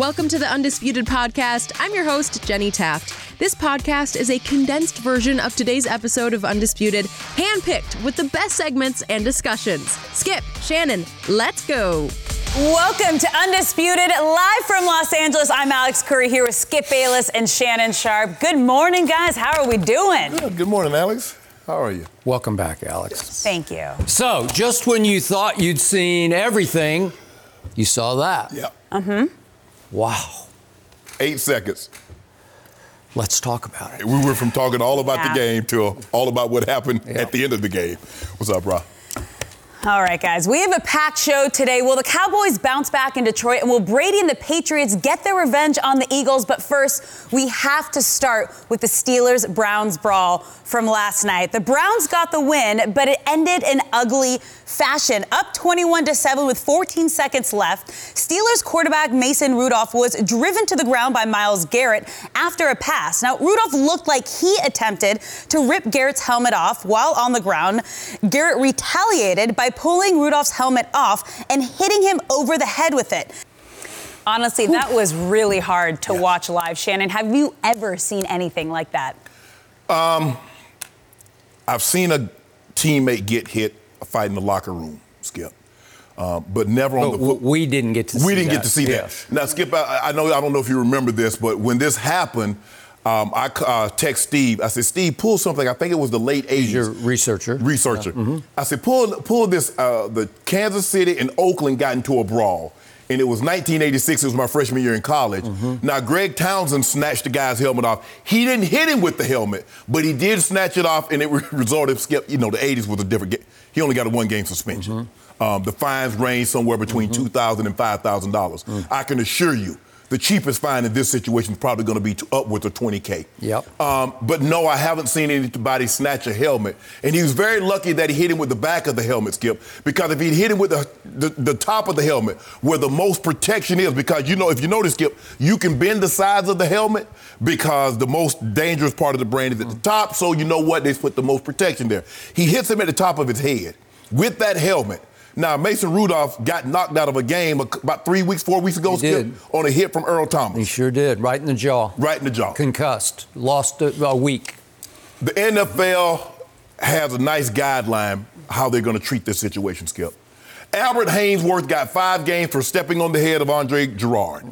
Welcome to the Undisputed Podcast. I'm your host, Jenny Taft. This podcast is a condensed version of today's episode of Undisputed, handpicked with the best segments and discussions. Skip, Shannon, let's go. Welcome to Undisputed, live from Los Angeles. I'm Alex Curry here with Skip Bayless and Shannon Sharpe. Good morning, guys. How are we doing? Good morning, Alex. How are you? Welcome back, Alex. Thank you. So, just when you thought you'd seen everything, you saw that. Yeah. Wow. 8 seconds. Let's talk about it. We went from talking all about the game to all about what happened at the end of the game. What's up, bro? All right, guys, we have a packed show today. Will the Cowboys bounce back in Detroit, and will Brady and the Patriots get their revenge on the Eagles? But first, we have to start with the Steelers-Browns brawl from last night. The Browns got the win, but it ended in ugly fashion. Up 21-7 with 14 seconds left. Steelers quarterback Mason Rudolph was driven to the ground by Myles Garrett after a pass. Now, Rudolph looked like he attempted to rip Garrett's helmet off while on the ground. Garrett retaliated by pulling Rudolph's helmet off and hitting him over the head with it. Honestly, that was really hard to watch live. Shannon, have you ever seen anything like that? I've seen a teammate get hit a fight in the locker room, Skip, but never on the. We didn't get to see that. We didn't get to see that. Now, Skip, I don't know if you remember this, but when this happened, I text Steve. I said, Steve, pull something. I think it was the late 80s. He's your researcher. Yeah. I said, pull this. The Kansas City and Oakland got into a brawl. And it was 1986. It was my freshman year in college. Now, Greg Townsend snatched the guy's helmet off. He didn't hit him with the helmet, but he did snatch it off, and it resulted, Skip, the 80s was a different game. He only got a one-game suspension. The fines range somewhere between $2,000 and $5,000. I can assure you, the cheapest fine in this situation is probably going to be upwards of $20K. Yep. But no, I haven't seen anybody snatch a helmet. And he was very lucky that he hit him with the back of the helmet, Skip, because if he'd hit him with the top of the helmet, where the most protection is, because, if you notice, Skip, you can bend the sides of the helmet because the most dangerous part of the brain is at the top, so you know what? They put the most protection there. He hits him at the top of his head with that helmet. Now, Mason Rudolph got knocked out of a game about 4 weeks ago, Skip, on a hit from Earl Thomas. He sure did, right in the jaw. Right in the jaw. Concussed, lost a week. The NFL has a nice guideline how they're going to treat this situation, Skip. Albert Haynesworth got 5 games for stepping on the head of Andre Gerard.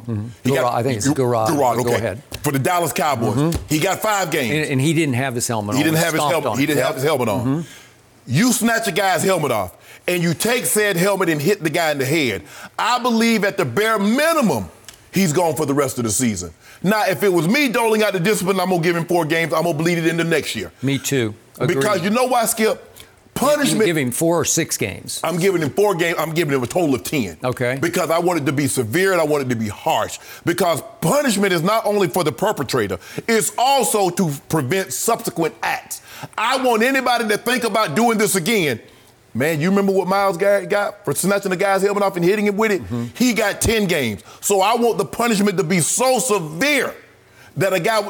I think it's Gerard. Okay. Go ahead. For the Dallas Cowboys. He got 5 games. And he didn't have his helmet on. He didn't have his helmet. He didn't have his helmet on. You snatch a guy's helmet off, and you take said helmet and hit the guy in the head. I believe at the bare minimum, he's gone for the rest of the season. Now, if it was me doling out the discipline, I'm going to give him 4 games. I'm going to bleed it into next year. Me too. Agreed. Because you know why, Skip? Punishment. You give him 4 or 6 games. I'm giving him 4 games. I'm giving him a total of 10. Okay. Because I want it to be severe and I want it to be harsh. Because punishment is not only for the perpetrator, it's also to prevent subsequent acts. I want anybody to think about doing this again. Man, you remember what Myles Garrett got for snatching the guy's helmet off and hitting him with it? He got 10 games. So I want the punishment to be so severe that a guy,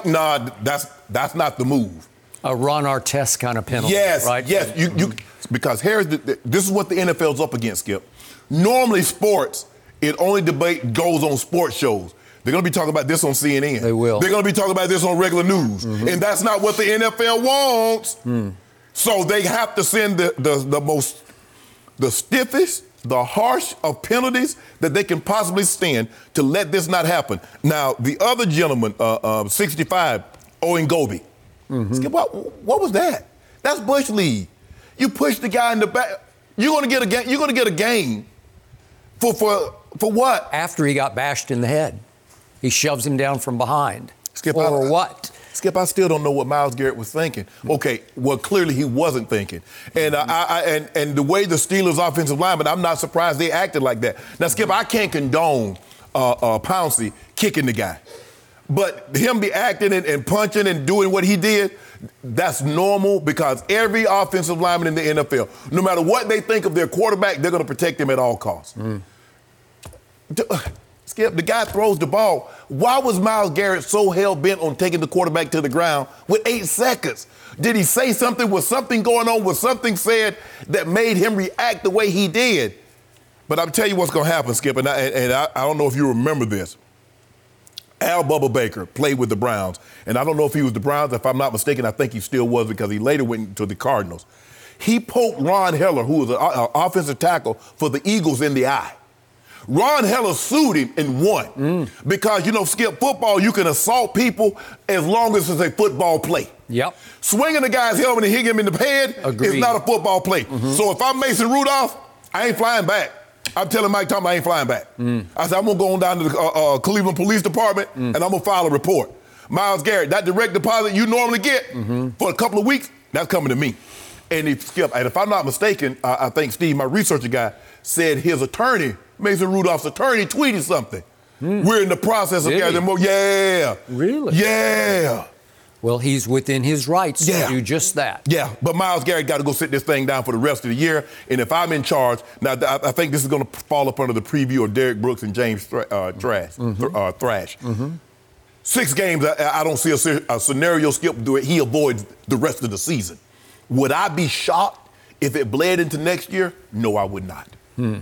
that's not the move. A Ron Artest kind of penalty, right? Yes, because this is what the NFL's up against, Skip. Normally sports, it only debate goes on sports shows. They're going to be talking about this on CNN. They will. They're going to be talking about this on regular news. And that's not what the NFL wants. So they have to send the stiffest, the harsh of penalties that they can possibly stand to let this not happen. Now, the other gentleman, 65, Owen Gobi. Skip, what was that? That's Bush League. You push the guy in the back. You're going to get a game. You're going to get a game for what? After he got bashed in the head, he shoves him down from behind. Skip, what? Skip, I still don't know what Myles Garrett was thinking. Okay, well, clearly he wasn't thinking. And and the way the Steelers' offensive linemen, I'm not surprised they acted like that. Now, Skip, I can't condone Pouncey kicking the guy. But him be acting and punching and doing what he did, that's normal because every offensive lineman in the NFL, no matter what they think of their quarterback, they're going to protect him at all costs. Skip, the guy throws the ball. Why was Myles Garrett so hell-bent on taking the quarterback to the ground with 8 seconds? Did he say something? Was something going on? Was something said that made him react the way he did? But I'll tell you what's going to happen, Skip, and I don't know if you remember this. Al Bubba Baker played with the Browns. And I don't know if he was the Browns. If I'm not mistaken, I think he still was because he later went to the Cardinals. He poked Ron Heller, who was an offensive tackle for the Eagles, in the eye. Ron Heller sued him and won. Because, Skip, football, you can assault people as long as it's a football play. Yep. Swinging a guy's helmet and hitting him in the head is not a football play. So if I'm Mason Rudolph, I ain't flying back. I'm telling Mike Tomlin I ain't flying back. I said, I'm going to go on down to the Cleveland Police Department and I'm going to file a report. Myles Garrett, that direct deposit you normally get for a couple of weeks, that's coming to me. And if I'm not mistaken, I think Steve, my researcher guy, said his attorney, Mason Rudolph's attorney, tweeted something. We're in the process of gathering more. Yeah. Really? Yeah. Well, he's within his rights to do just that. Yeah, but Myles Garrett got to go sit this thing down for the rest of the year. And if I'm in charge, now I think this is going to fall up under the preview of Derek Brooks and James Thrash. 6 games, I don't see a scenario, Skip, where he avoids the rest of the season. Would I be shocked if it bled into next year? No, I would not.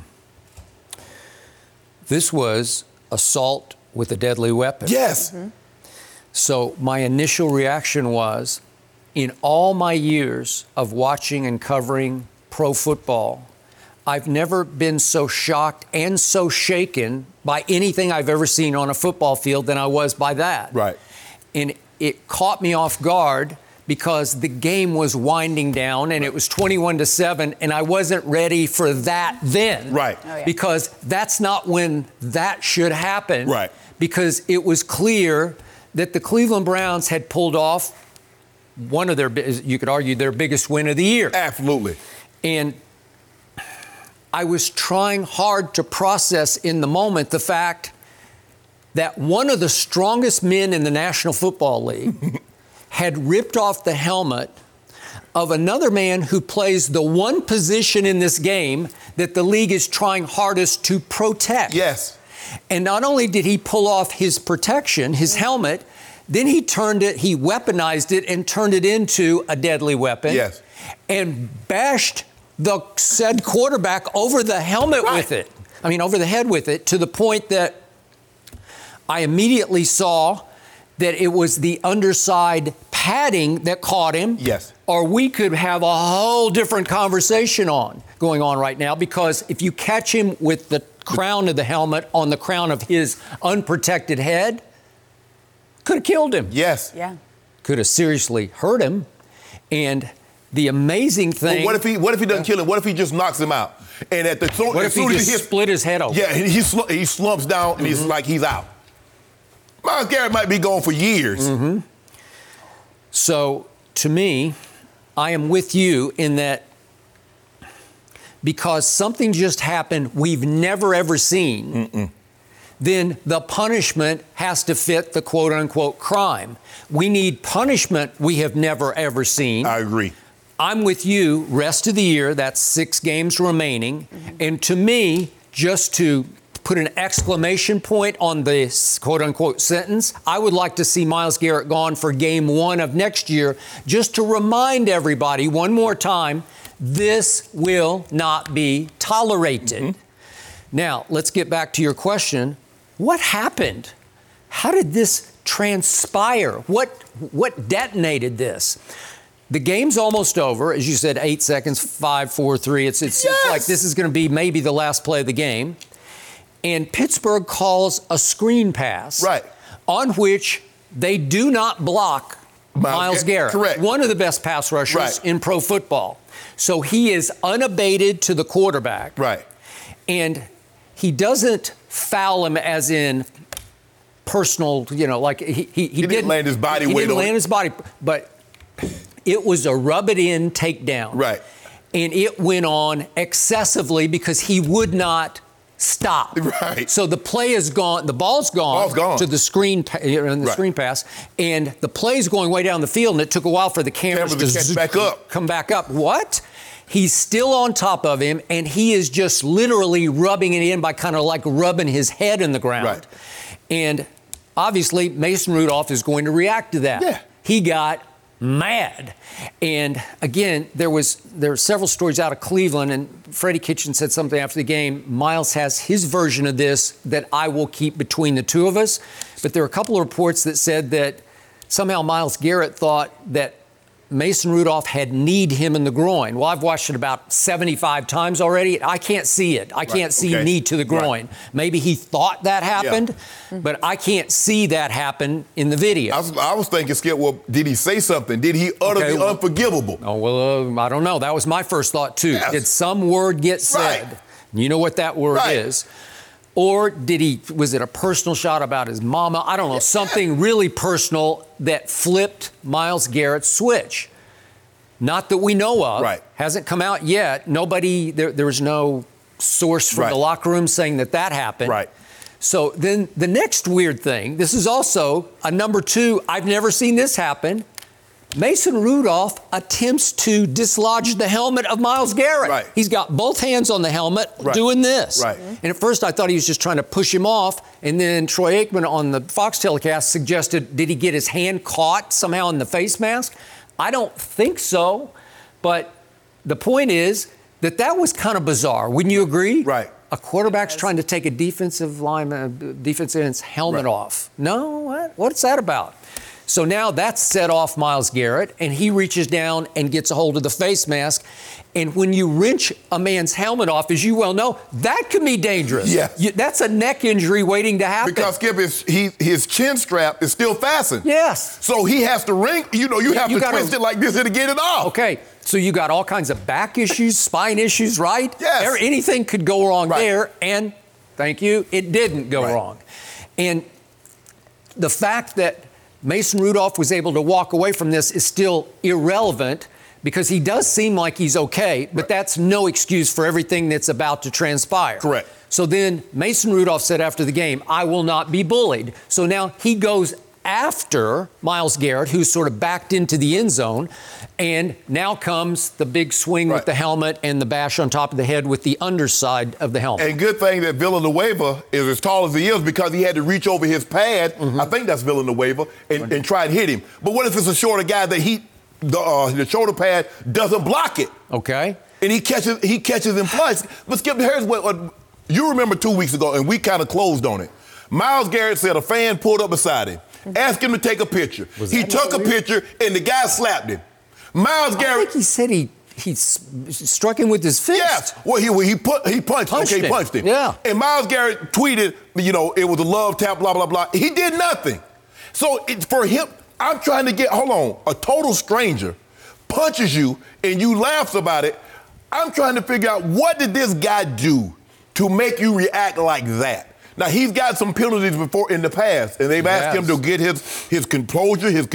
This was assault with a deadly weapon. Yes. So my initial reaction was, in all my years of watching and covering pro football, I've never been so shocked and so shaken by anything I've ever seen on a football field than I was by that. Right. And it caught me off guard because the game was winding down and it was 21-7 and I wasn't ready for that then. Right. Oh, yeah. Because that's not when that should happen. Right. Because it was clear that the Cleveland Browns had pulled off one of their, you could argue, their biggest win of the year. Absolutely. And I was trying hard to process in the moment the fact that one of the strongest men in the National Football League had ripped off the helmet of another man who plays the one position in this game that the league is trying hardest to protect. Yes. And not only did he pull off his protection, his helmet, then he weaponized it and turned it into a deadly weapon. Yes. And bashed the said quarterback over the helmet with it. I mean, over the head with it, to the point that I immediately saw that it was the underside padding that caught him. Yes. Or we could have a whole different conversation going on right now, because if you catch him with the crown of the helmet on the crown of his unprotected head, could have killed him. Yes. Yeah. Could have seriously hurt him. And the amazing thing. But what if he doesn't kill him? What if he just knocks him out? And at the what if he just split his head open? Yeah, he slumps down and he's like he's out. Myles Garrett might be gone for years. So, to me, I am with you in that because something just happened we've never, ever seen, then the punishment has to fit the quote-unquote crime. We need punishment we have never, ever seen. I agree. I'm with you, rest of the year, that's 6 games remaining. And to me, just to put an exclamation point on this quote-unquote sentence, I would like to see Myles Garrett gone for game 1 of next year, just to remind everybody one more time, this will not be tolerated. Now, let's get back to your question. What happened? How did this transpire? What detonated this? The game's almost over. As you said, 8 seconds, 5, 4, 3. It's like this is going to be maybe the last play of the game. And Pittsburgh calls a screen pass. Right. On which they do not block Myles Garrett. Correct. One of the best pass rushers in pro football. So he is unabated to the quarterback. Right. And he doesn't foul him as in personal, like he didn't land his body weight on it. He didn't land his body, but it was a rub-it-in takedown. Right. And it went on excessively because he would not stop. Right. So the play is gone. The ball's gone. To the screen, screen pass, and the play's going way down the field. And it took a while for the cameras to come back up. What? He's still on top of him, and he is just literally rubbing it in by kind of like rubbing his head in the ground. Right. And obviously, Mason Rudolph is going to react to that. Yeah. He got mad. And again, there were several stories out of Cleveland, and Freddie Kitchen said something after the game. Myles has his version of this that I will keep between the two of us. But there are a couple of reports that said that somehow Myles Garrett thought that Mason Rudolph had kneed him in the groin. Well, I've watched it about 75 times already. I can't see it. I can't see knee to the groin. Right. Maybe he thought that happened, but I can't see that happen in the video. I was thinking, Skip, well, did he say something? Did he utter the unforgivable? Oh, well, I don't know. That was my first thought, too. Yes. Did some word get said? Right. You know what that word is. Or was it a personal shot about his mama? I don't know, something really personal that flipped Myles Garrett's switch. Not that we know of. Right. Hasn't come out yet. Nobody, there was no source from the locker room saying that happened. Right. So then the next weird thing, this is also a number 2, I've never seen this happen. Mason Rudolph attempts to dislodge the helmet of Myles Garrett. Right. He's got both hands on the helmet doing this. Right. And at first I thought he was just trying to push him off. And then Troy Aikman on the Fox telecast suggested, did he get his hand caught somehow in the face mask? I don't think so. But the point is that was kind of bizarre. Wouldn't you agree? Right. A quarterback's trying to take a defensive end's helmet off. No? What's that about? So now that's set off Myles Garrett, and he reaches down and gets a hold of the face mask. And when you wrench a man's helmet off, as you well know, that can be dangerous. Yeah. That's a neck injury waiting to happen. Because, Skip, his chin strap is still fastened. Yes. So he has to you have to twist it like this to get it off. Okay. So you got all kinds of back issues, spine issues, right? Yes. Anything could go wrong there, and thank you, it didn't go wrong. And the fact that Mason Rudolph was able to walk away from this is still irrelevant because he does seem like he's okay, but that's no excuse for everything that's about to transpire. Correct. So then Mason Rudolph said after the game, I will not be bullied. So now he goes after Myles Garrett, who's sort of backed into the end zone, and now comes the big swing with the helmet and the bash on top of the head with the underside of the helmet. And good thing that Villanueva is as tall as he is because he had to reach over his pad, I think that's Villanueva, and try and hit him. But what if it's a shorter guy that the shoulder pad doesn't block it? Okay. And he catches and flies. But Skip, here's what you remember 2 weeks ago, and we kind of closed on it. Myles Garrett said a fan pulled up beside him, asked him to take a picture. He took a picture, and the guy slapped him. Myles Garrett. I think he said he struck him with his fist. Yes. Well, he punched him. He punched him. Yeah. And Myles Garrett tweeted, it was a love tap, blah, blah, blah. He did nothing. So for him, I'm trying to a total stranger punches you and you laughs about it. I'm trying to figure out what did this guy do to make you react like that? Now, he's got some penalties before in the past, and they've asked him to get his composure, his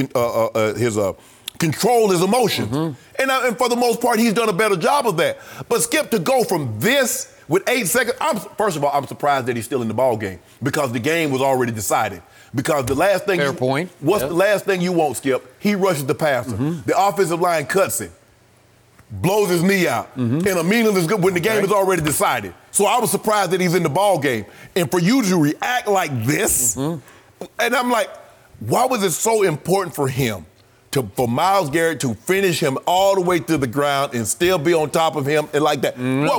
control his emotions. And for the most part, he's done a better job of that. But Skip, to go from this with 8 seconds, first of all, I'm surprised that he's still in the ball game because the game was already decided. Because the last thing the last thing you want, Skip? He rushes the passer. The offensive line cuts him, blows his knee out, and a meaningless good when the game is already decided. So I was surprised that he's in the ball game. And for you to react like this, and I'm like, why was it so important for him? For Myles Garrett to finish him all the way to the ground and still be on top of him and like that.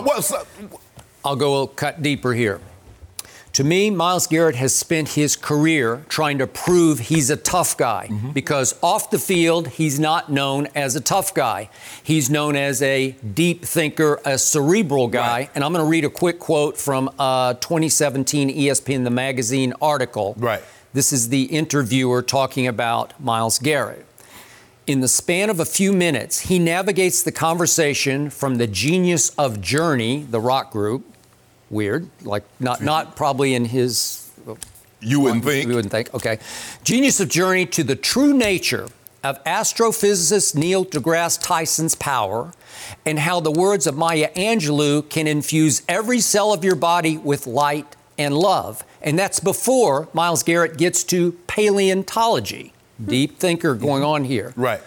I'll go a cut deeper here. To me, Myles Garrett has spent his career trying to prove he's a tough guy because off the field, he's not known as a tough guy. He's known as a deep thinker, a cerebral guy. Right. And I'm going to read a quick quote from a 2017 ESPN The Magazine article. Right. This is the interviewer talking about Myles Garrett. In the span of a few minutes, he navigates the conversation from the genius of Journey, the rock group. Weird, like not probably in his. You wouldn't think. You wouldn't think. Okay, genius of Journey to the true nature of astrophysicist Neil deGrasse Tyson's power, and how the words of Maya Angelou can infuse every cell of your body with light and love. And that's before Myles Garrett gets to paleontology. Deep thinker going on here. Right.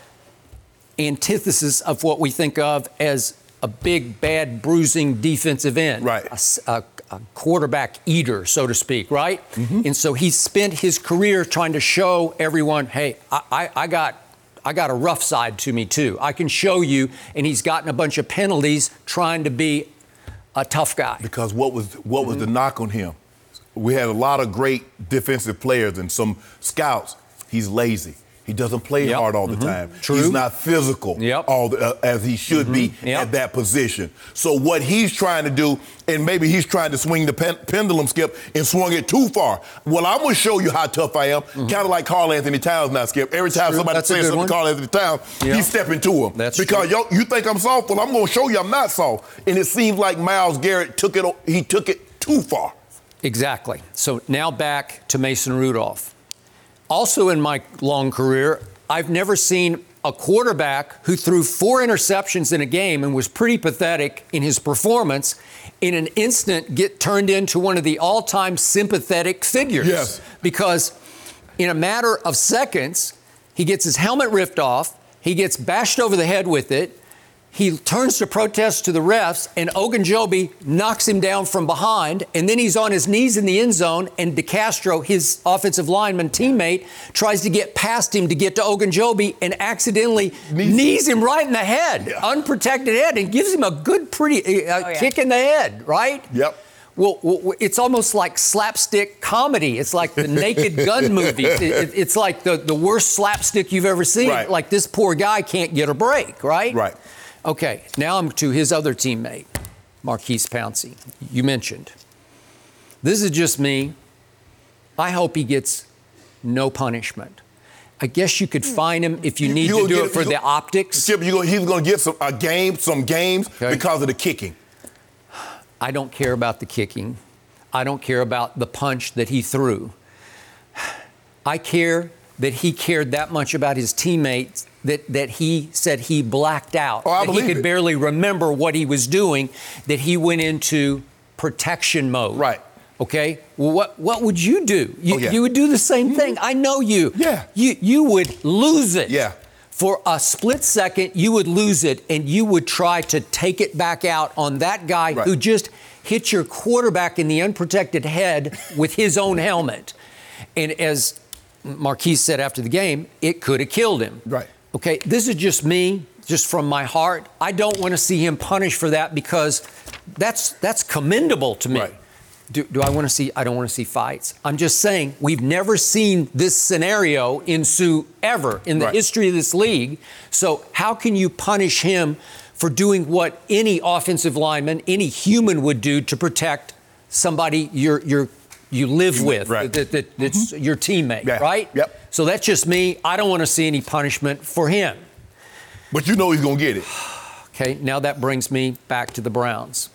Antithesis of what we think of as a big, bad, bruising defensive end. Right. A quarterback eater, so to speak, right? And so he spent his career trying to show everyone, hey, I got a rough side to me too. I can show you, and he's gotten a bunch of penalties trying to be a tough guy. Because what was the knock on him? we had a lot of great defensive players and some scouts. He's lazy. He doesn't play hard all the time. True. He's not physical as he should be at that position. So what he's trying to do, and maybe he's trying to swing the pendulum, Skip, and swung it too far. Well, I'm going to show you how tough I am, kind of like Karl Anthony Towns now, Skip. Every time somebody says something to Karl Anthony Towns, he's stepping to him. That's because you think I'm soft? Well, I'm going to show you I'm not soft. And it seems like Myles Garrett took it too far. Exactly. So now back to Mason Rudolph. Also in my long career, I've never seen a quarterback who threw 4 interceptions in a game and was pretty pathetic in his performance in an instant get turned into one of the all-time sympathetic figures. Yes. Because in a matter of seconds, he gets his helmet ripped off, he gets bashed over the head with it, he turns to protest to the refs, and Ogunjobi knocks him down from behind, and then he's on his knees in the end zone, and DeCastro, his offensive lineman teammate, tries to get past him to get to Ogunjobi and accidentally knees him right in the head, unprotected head, and gives him a good, pretty kick in the head, right? Yep. Well, it's almost like slapstick comedy. It's like the Naked Gun movie. It's like the worst slapstick you've ever seen. Right. Like this poor guy can't get a break, right? Right. Okay, now I'm to his other teammate, Maurkice Pouncey. You mentioned. This is just me. I hope he gets no punishment. I guess you could fine him if you need to do it for the optics. Chip, he's going to get some games because of the kicking. I don't care about the kicking. I don't care about the punch that he threw. I care that he cared that much about his teammates that he said he blacked out. Oh, I that believe he could barely remember what he was doing, that he went into protection mode. Right. Okay? Well, what would you do? You would do the same thing. I know you. Yeah. You would lose it. Yeah. For a split second, you would lose it, and you would try to take it back out on that guy who just hit your quarterback in the unprotected head with his own helmet. And as Maurkice said after the game, it could have killed him. Right. Okay, this is just me, just from my heart. I don't want to see him punished for that because that's commendable to me. Right. Do I want to see? I don't want to see fights. I'm just saying we've never seen this scenario ensue ever in the history of this league. So how can you punish him for doing what any offensive lineman, any human would do to protect somebody you live with, that's your teammate, right? Yep. So that's just me. I don't want to see any punishment for him. But you know he's going to get it. Okay, now that brings me back to the Browns.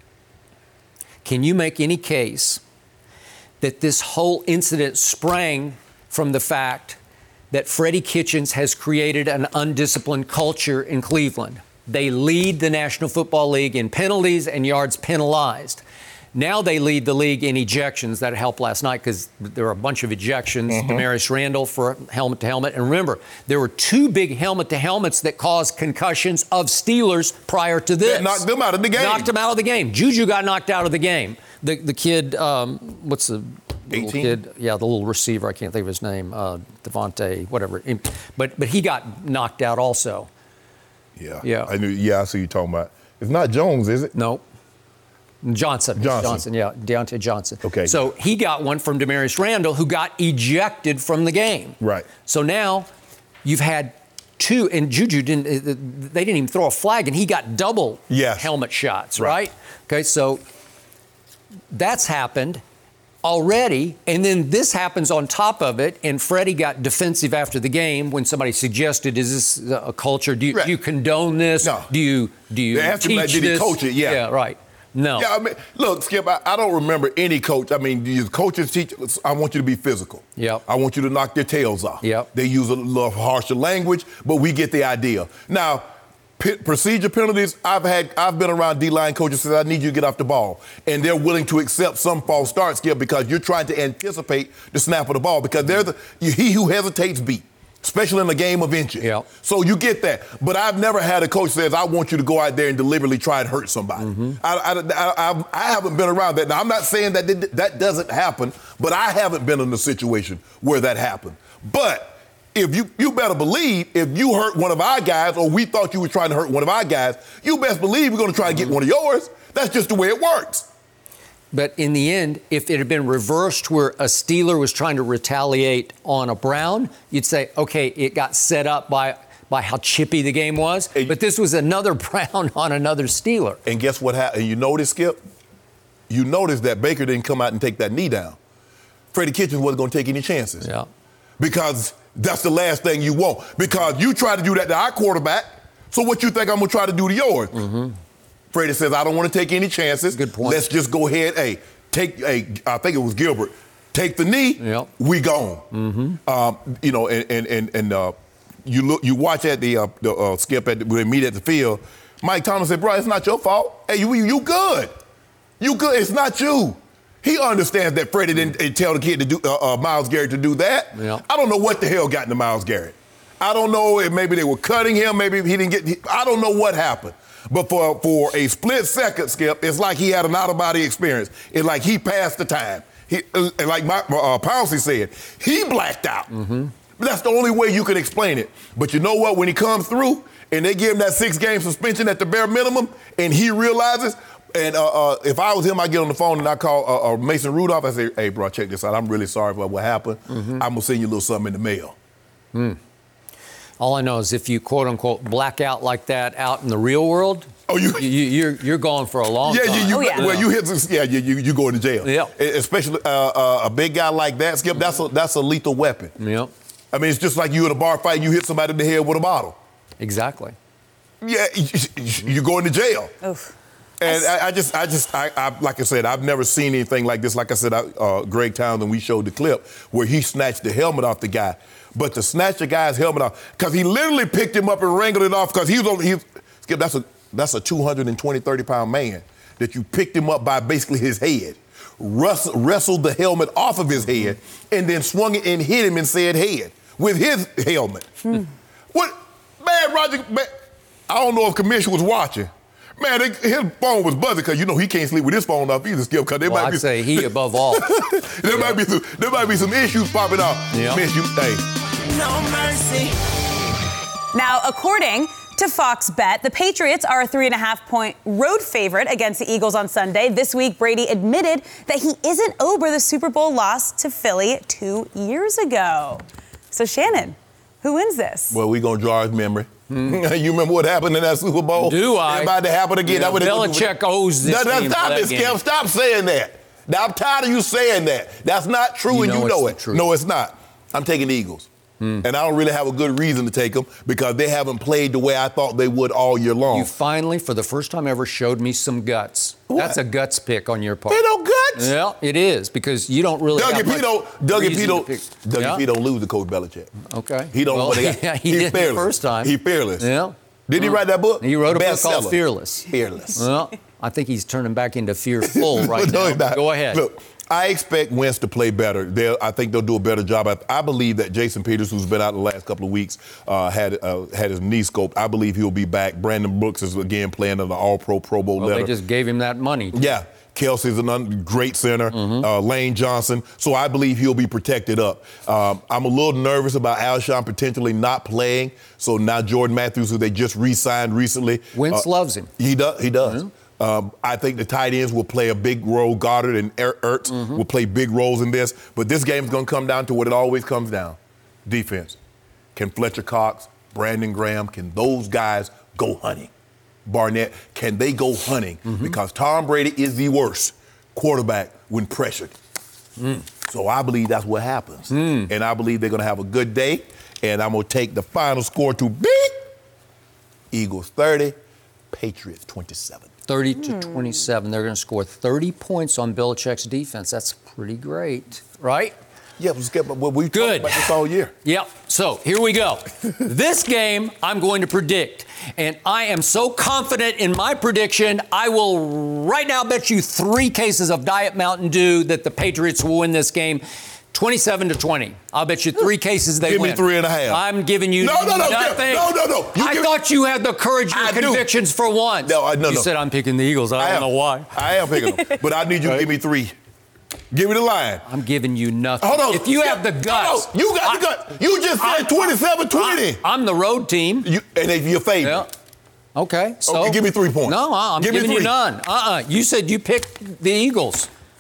Can you make any case that this whole incident sprang from the fact that Freddie Kitchens has created an undisciplined culture in Cleveland? They lead the National Football League in penalties and yards penalized. Now they lead the league in ejections. That helped last night because there were a bunch of ejections. Damarius Randall for helmet-to-helmet. And remember, there were 2 big helmet-to-helmets that caused concussions of Steelers prior to this. That knocked them out of the game. Knocked them out of the game. Juju got knocked out of the game. The kid, what's the little kid? Yeah, the little receiver. I can't think of his name. Devontae, whatever. But he got knocked out also. Yeah. I knew. Yeah, I see you talking about. It's not Jones, is it? No. Johnson, yeah, Deontay Johnson. Okay. So he got one from Damarius Randall, who got ejected from the game. Right. So now you've had 2, and Juju they didn't even throw a flag, and he got double helmet shots, right? Okay, so that's happened already, and then this happens on top of it, and Freddie got defensive after the game when somebody suggested, is this a culture? Do you condone this? No. Do you teach this? Did he coach it? Yeah. Yeah, right. No. Yeah, I mean, look, Skip, I don't remember any coach. I mean, these coaches teach, I want you to be physical. Yep. I want you to knock their tails off. Yep. They use a little harsher language, but we get the idea. Now, procedure penalties, I've been around D-line coaches who say, I need you to get off the ball. And they're willing to accept some false starts, Skip, because you're trying to anticipate the snap of the ball, because he who hesitates beat. Especially in a game of inches. Yep. So you get that. But I've never had a coach that says, I want you to go out there and deliberately try and hurt somebody. I haven't been around that. Now, I'm not saying that doesn't happen, but I haven't been in a situation where that happened. But if you better believe, if you hurt one of our guys, or we thought you were trying to hurt one of our guys, you best believe we're going to try to get one of yours. That's just the way it works. But in the end, if it had been reversed where a Steeler was trying to retaliate on a Brown, you'd say, okay, it got set up by how chippy the game was. But this was another Brown on another Steeler. And guess what happened? You notice, Skip? You notice that Baker didn't come out and take that knee down. Freddie Kitchens wasn't going to take any chances. Yeah. Because that's the last thing you want. Because you try to do that to our quarterback, so what you think I'm going to try to do to yours? Mm-hmm. Freddie says, I don't want to take any chances. Good point. Let's just go ahead. I think it was Gilbert. Take the knee. Yep. We gone. Mm-hmm. You watch at the Skip when they meet at the field. Mike Tomlin said, bro, it's not your fault. Hey, you good. You good. It's not you. He understands that Freddie didn't tell the kid to do Myles Garrett to do that. Yep. I don't know what the hell got into Myles Garrett. I don't know if maybe they were cutting him. Maybe he didn't get. I don't know what happened. But for a split second, Skip, it's like he had an out-of-body experience. It's like he passed the time. Like Pouncey said, he blacked out. Mm-hmm. That's the only way you can explain it. But you know what? When he comes through and they give him that 6-game suspension at the bare minimum and he realizes, and if I was him, I'd get on the phone and I'd call Mason Rudolph. I say, hey, bro, check this out. I'm really sorry about what happened. Mm-hmm. I'm going to send you a little something in the mail. Mm. All I know is if you, quote unquote, black out like that out in the real world, you're gone for a long time. Well, you hit this, you go into jail. Yeah. Especially a big guy like that, Skip. That's a lethal weapon. Yep. I mean, it's just like you in a bar fight and you hit somebody in the head with a bottle. Exactly. Yeah, you go into jail. Oof. And I like I said, I've never seen anything like this. Like I said, Greg Townsend, we showed the clip where he snatched the helmet off the guy. But to snatch the guy's helmet off, because he literally picked him up and wrangled it off, because Skip, that's a 220, 30-pound man that you picked him up by basically his head, wrestled the helmet off of his head, and then swung it and hit him and said head with his helmet. What? Man, Roger, man, I don't know if Commissioner was watching. Man, his phone was buzzing because he can't sleep with his phone off either, Skip. Because I'd say he above all. there might be some issues popping up. Yeah. No mercy. Now, according to Fox Bet, the Patriots are a 3.5-point road favorite against the Eagles on Sunday. This week, Brady admitted that he isn't over the Super Bowl loss to Philly 2 years ago. So, Shannon, who wins this? Well, we're going to draw his memory. You remember what happened in that Super Bowl? Do I? It's about to happen again. Yeah, Belichick owes this game Stop for that this, game. Kev. Stop saying that. Now, I'm tired of you saying that. That's not true, and you know it. Truth. No, it's not. I'm taking the Eagles. And I don't really have a good reason to take them because they haven't played the way I thought they would all year long. You finally, for the first time ever, showed me some guts. What? That's a guts pick on your part. Ain't no guts. Yeah, it is, because you don't really Dougie P don't lose to Coach Belichick. Okay. He don't. Well, he did the first time. He's fearless. Yeah. Did he write that book? He wrote a book Bestseller. called Fearless. Fearless. Well, I think he's turning back into fearful right No, now. he's not. Go ahead. Look, I expect Wentz to play better. I think they'll do a better job. I believe that Jason Peters, who's been out the last couple of weeks, had his knee scoped. I believe he'll be back. Brandon Brooks is again playing at the All-Pro Pro Bowl level. They just gave him that money. Yeah. Kelsey's a great center. Mm-hmm. Lane Johnson. So I believe he'll be protected up. I'm a little nervous about Alshon potentially not playing. So now Jordan Matthews, who they just re-signed recently. Wentz loves him. He does. Mm-hmm. I think the tight ends will play a big role. Goddard and Ertz will play big roles in this. But this game's going to come down to what it always comes down. Defense. Can Fletcher Cox, Brandon Graham, can those guys go hunting? Barnett, can they go hunting? Because Tom Brady is the worst quarterback when pressured. So I believe that's what happens. And I believe they're going to have a good day. And I'm going to take the final score to beat Eagles 30, Patriots 27. 30-27. They're going to score 30 points on Belichick's defense. That's pretty great, right? Yeah, we've talked about this all year. Yep. So here we go. This game I'm going to predict. And I am so confident in my prediction, I will right now bet you 3 cases of Diet Mountain Dew that the Patriots will win this game. 27-20. I'll bet you 3 cases they win. Give me 3.5. I'm giving you nothing. No. I thought you had the courage of your convictions for once. No. You said I'm picking the Eagles. I don't know why. I am picking them. But I need you to give me 3. Give me the line. I'm giving you nothing. Hold on. If you have the guts. You got the guts. You just said 27-20. I'm the road team. And if you're favorite. Yeah. Okay. So give me 3 points. No, I'm giving you none. You said you picked the Eagles.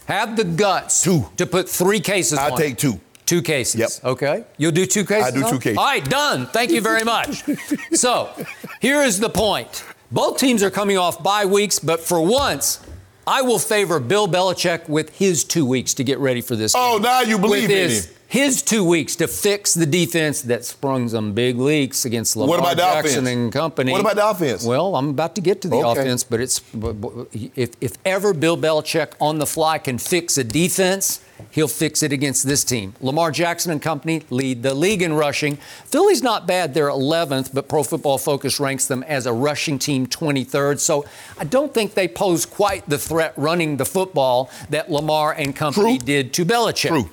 have the guts Two. to put 3 cases on I'll take 2. 2 cases. Yep. Okay. You'll do 2 cases? I do 2 cases. All right, done. Thank you very much. So, here is the point. Both teams are coming off bye weeks, but for once, I will favor Bill Belichick with his 2 weeks to get ready for this game. Oh, now you believe in him. His 2 weeks to fix the defense that sprung some big leaks against Lamar Jackson and company. What about the offense? Well, I'm about to get to the offense, but if ever Bill Belichick on the fly can fix a defense, he'll fix it against this team. Lamar Jackson and company lead the league in rushing. Philly's not bad. They're 11th, but Pro Football Focus ranks them as a rushing team 23rd. So I don't think they pose quite the threat running the football that Lamar and company did to Belichick. True.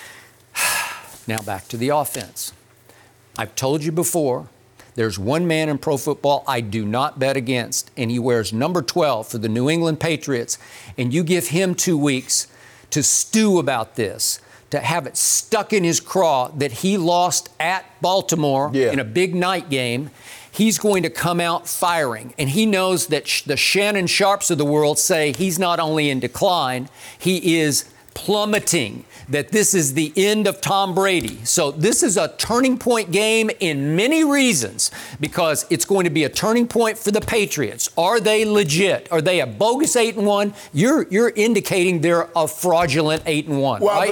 Now back to the offense. I've told you before, there's one man in pro football I do not bet against, and he wears number 12 for the New England Patriots, and you give him 2 weeks to stew about this, to have it stuck in his craw that he lost at Baltimore in a big night game. He's going to come out firing, and he knows that the Shannon Sharps of the world say he's not only in decline, he is plummeting, that this is the end of Tom Brady. So this is a turning point game in many reasons, because it's going to be a turning point for the Patriots. Are they legit? Are they a bogus 8-1? You're indicating they're a fraudulent 8-1, right?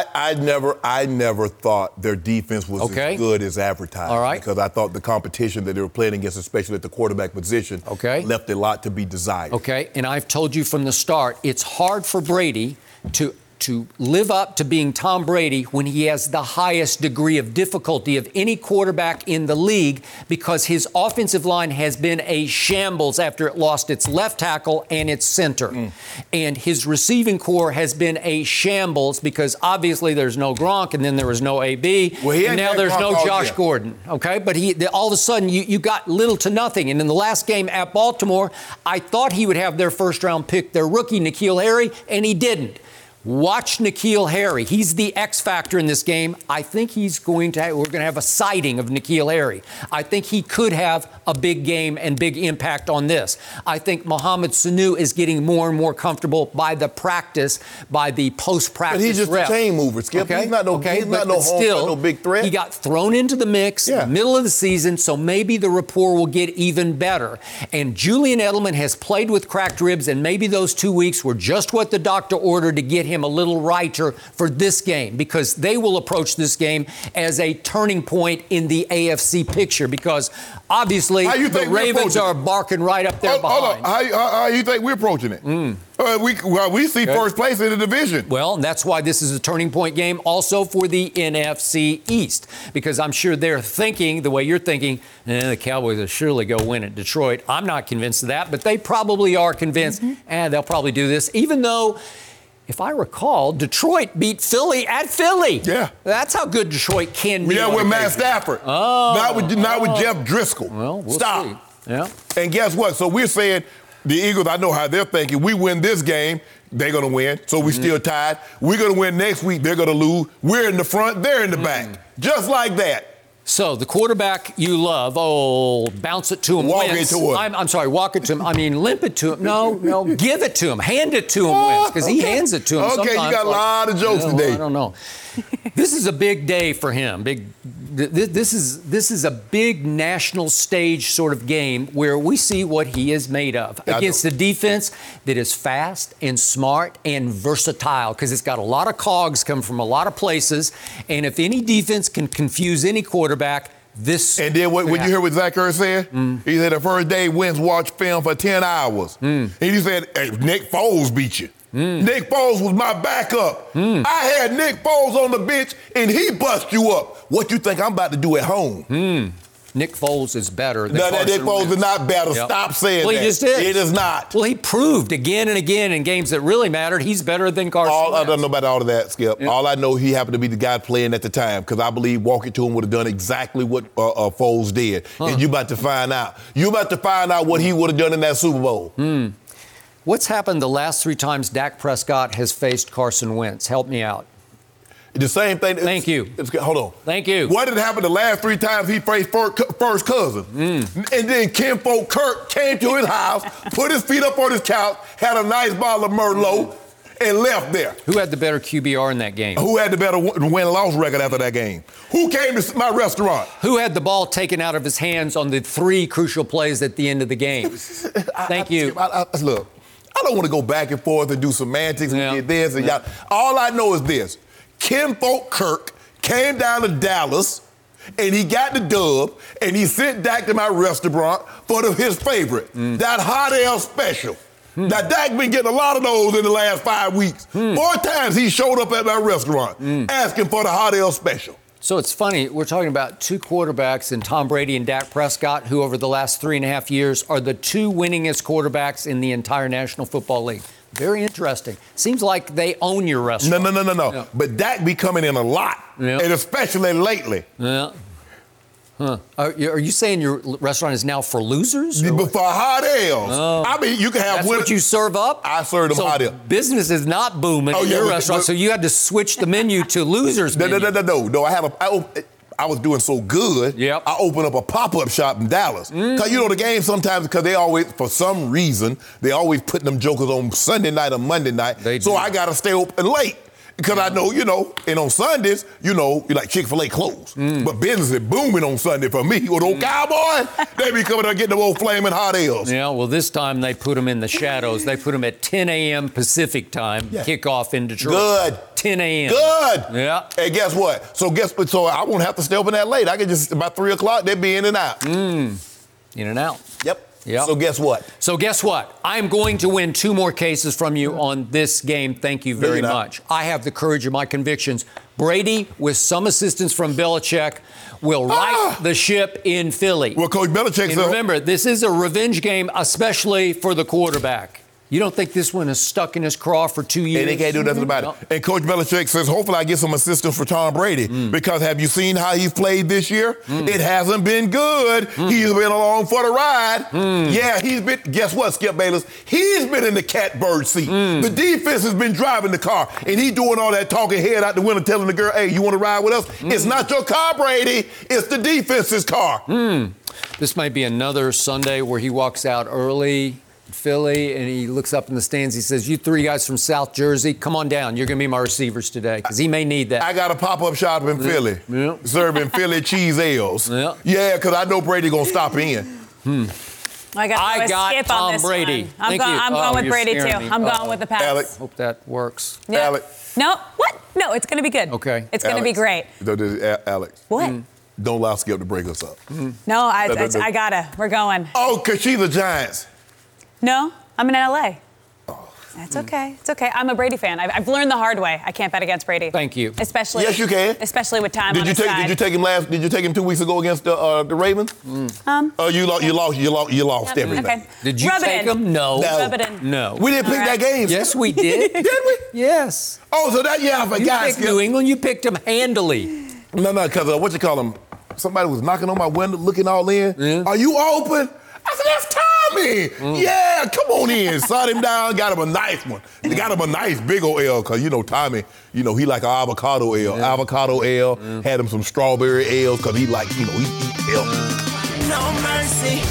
I never thought their defense was as good as advertised. All right. Because I thought the competition that they were playing against, especially at the quarterback position, left a lot to be desired. Okay, and I've told you from the start, it's hard for Brady to live up to being Tom Brady when he has the highest degree of difficulty of any quarterback in the league, because his offensive line has been a shambles after it lost its left tackle and its center. And his receiving core has been a shambles because obviously there's no Gronk, and then there was no AB, and now there's no Josh Gordon. Okay, but all of a sudden you got little to nothing. And in the last game at Baltimore, I thought he would have their first-round pick, their rookie, N'Keal Harry, and he didn't. Watch N'Keal Harry. He's the X factor in this game. I think we're going to have a sighting of N'Keal Harry. I think he could have a big game and big impact on this. I think Mohamed Sanu is getting more and more comfortable by the practice, by the post-practice But he's just rep. a chain mover, Skip. He's not no big threat. He got thrown into the mix in the middle of the season, so maybe the rapport will get even better. And Julian Edelman has played with cracked ribs, and maybe those 2 weeks were just what the doctor ordered to get him a little righter for this game, because they will approach this game as a turning point in the AFC picture, because obviously the Ravens are barking right up there behind. How you think we're approaching it? We see first place in the division. Well, and that's why this is a turning point game also for the NFC East, because I'm sure they're thinking the way you're thinking, the Cowboys will surely go win at Detroit. I'm not convinced of that, but they probably are convinced, and they'll probably do this, even though, if I recall, Detroit beat Philly at Philly. Yeah. That's how good Detroit can be. Yeah, with Matt Stafford. Not with Jeff Driscoll. Well, we'll Stop. See. Yeah. And guess what? So we're saying the Eagles, I know how they're thinking. We win this game, they're going to win. So we still tied. We're going to win next week, they're going to lose. We're in the front, they're in the back. Just like that. So the quarterback you love, bounce it to him, walk wins. it to him. I'm sorry, walk it to him. I mean, limp it to him. No, give it to him. Hand it to him, wins, because he hands it to him sometimes. Okay, you got a lot of jokes today. I don't know. This is a big day for him. This is a big national stage sort of game where we see what he is made of against a defense that is fast and smart and versatile, because it's got a lot of cogs come from a lot of places. And if any defense can confuse any quarterback, this. And then what you hear what Zach Ertz said? He said the first day Wentz watched film for 10 hours. And he said, hey, Nick Foles beat you. Nick Foles was my backup. I had Nick Foles on the bench, and he bust you up. What you think I'm about to do at home? Nick Foles is better than Nick Foles is not better. Yep. Stop saying that. He just is. It is not. Well, he proved again and again in games that really mattered he's better than Carson Wentz. I don't know about all of that, Skip. Yep. All I know, he happened to be the guy playing at the time, because I believe walking to him would have done exactly what Foles did. And you about to find out. You about to find out what he would have done in that Super Bowl. What's happened the last 3 times Dak Prescott has faced Carson Wentz? Help me out. The same thing. Thank you. Hold on. Thank you. What did happen the last 3 times he faced first cousin? And then Kinfolk Kirk came to his house, put his feet up on his couch, had a nice bottle of Merlot, and left there. Who had the better QBR in that game? Who had the better win-loss record after that game? Who came to my restaurant? Who had the ball taken out of his hands on the 3 crucial plays at the end of the game? Thank you. Look, I don't want to go back and forth and do semantics and get this and y'all. All I know is this. Kinfolk Kirk came down to Dallas, and he got the dub, and he sent Dak to my restaurant for his favorite, that hot ale special. Now, Dak been getting a lot of those in the last 5 weeks. 4 times he showed up at my restaurant asking for the hot ale special. So it's funny, we're talking about 2 quarterbacks in Tom Brady and Dak Prescott, who over the last 3.5 years are the 2 winningest quarterbacks in the entire National Football League. Very interesting. Seems like they own your restaurant. No. Yeah. But Dak be coming in a lot, and especially lately. Yeah. Huh. Are you saying your restaurant is now for losers? But for hot ales. Oh. I mean, you can have... That's what you serve up? I serve them hot ale. Business is not booming in your restaurant, so you had to switch the menu to losers menu. No. I was doing so good, I opened up a pop-up shop in Dallas. Because, you know, the game sometimes, because they always, for some reason, they always putting them jokers on Sunday night or Monday night. So I got to stay open late. Because I know, you know, and on Sundays, you know, like Chick-fil-A closed. But business is booming on Sunday for me. With old cowboys, they be coming out getting them old flaming hot ales. Yeah, well, this time they put them in the shadows. They put them at 10 a.m. Pacific time, kickoff in Detroit. Good. 10 a.m. Good. Yeah. Hey, guess what? So I won't have to stay open that late. I can just, about 3 o'clock, they'll be in and out. In and out. Yep. Yep. So guess what? I'm going to win 2 more cases from you on this game. Thank you very much. I have the courage of my convictions. Brady, with some assistance from Belichick, will right the ship in Philly. Well, Coach Belichick... And remember, this is a revenge game, especially for the quarterback. You don't think this one is stuck in his craw for 2 years? And they can't do nothing about it. And Coach Belichick says, hopefully I get some assistance for Tom Brady. Because have you seen how he's played this year? It hasn't been good. He's been along for the ride. Yeah, he's been, guess what, Skip Bayless? He's been in the catbird seat. The defense has been driving the car. And he's doing all that talking head out the window telling the girl, hey, you want to ride with us? It's not your car, Brady. It's the defense's car. This might be another Sunday where he walks out early, Philly, and he looks up in the stands. He says, you 3 guys from South Jersey, come on down. You're going to be my receivers today, because he may need that. I got a pop-up shop in Philly, serving Philly cheese ales. Yeah, because I know Brady going to stop in. I got Skip Tom on this Brady. one. I'm going with Brady, too. I'm going with the Pats. Alex. Hope that works. Yeah. Alex. No, what? No, it's going to be good. Okay. It's going to be great. Alex. What? Don't allow Skip to break us up. No, I gotta. We're going. Oh, because she's the Giants. No, I'm in LA. That's okay. It's okay. I'm a Brady fan. I've learned the hard way. I can't bet against Brady. Thank you. Especially. Yes, you can. Especially with time on his side. Did you take him 2 weeks ago against the Ravens? Oh, you lost everything. Okay. Did you take him? No. Rub it in. No. We didn't pick that game. Yes, we did. Did we? Yes. Oh, so that I forgot. You picked New England. You picked them handily. No, because what you call them? Somebody was knocking on my window, looking all in. Are you open? I said, that's Tommy. Yeah, come on in. Sat him down, got him a nice one. They got him a nice big old ale, because, you know, Tommy, you know, he like an avocado ale. Avocado ale, had him some strawberry ale, because he like, you know, he eat ale. No mercy.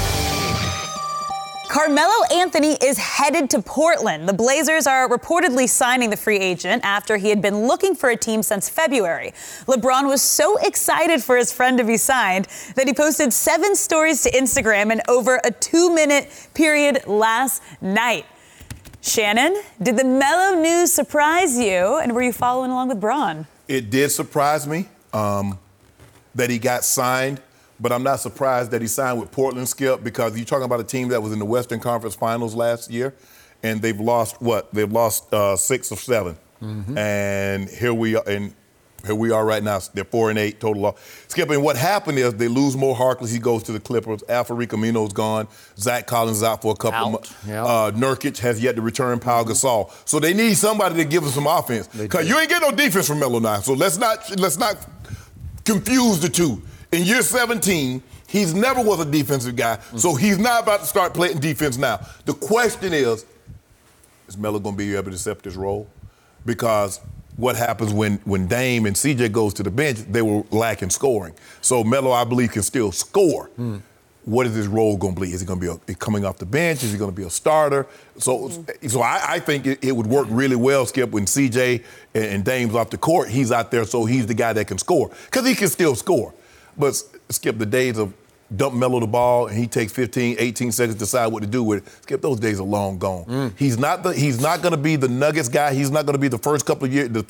Carmelo Anthony is headed to Portland. The Blazers are reportedly signing the free agent after he had been looking for a team since February. LeBron was so excited for his friend to be signed that he posted 7 stories to Instagram in over a 2-minute period last night. Shannon, did the Melo news surprise you, and were you following along with Bron? It did surprise me that he got signed. But I'm not surprised that he signed with Portland, Skip, because you're talking about a team that was in the Western Conference Finals last year, and they've lost what? They've lost 6 or 7, and here we are right now. They're 4-8 total loss. Skip, and what happened is they lose Mo Harkless. He goes to the Clippers. Al-Farouq Amino's gone. Zach Collins is out for a couple of months. Nurkic has yet to return. Pau Gasol. So they need somebody to give them some offense, because you ain't getting no defense from Melo now. So let's not confuse the two. In year 17, he's never was a defensive guy, so he's not about to start playing defense now. The question is Melo going to be able to accept this role? Because what happens when Dame and CJ goes to the bench, they were lacking scoring. So Melo, I believe, can still score. what is his role going to be? Is he going to be coming off the bench? Is he going to be a starter? So I think it would work really well, Skip, when CJ and Dame's off the court. He's out there, so he's the guy that can score. Because he can still score. But, Skip, the days of dump Melo the ball and he takes 15, 18 seconds to decide what to do with it, Skip, those days are long gone. He's not going to be the Nuggets guy. He's not going to be the first couple of years,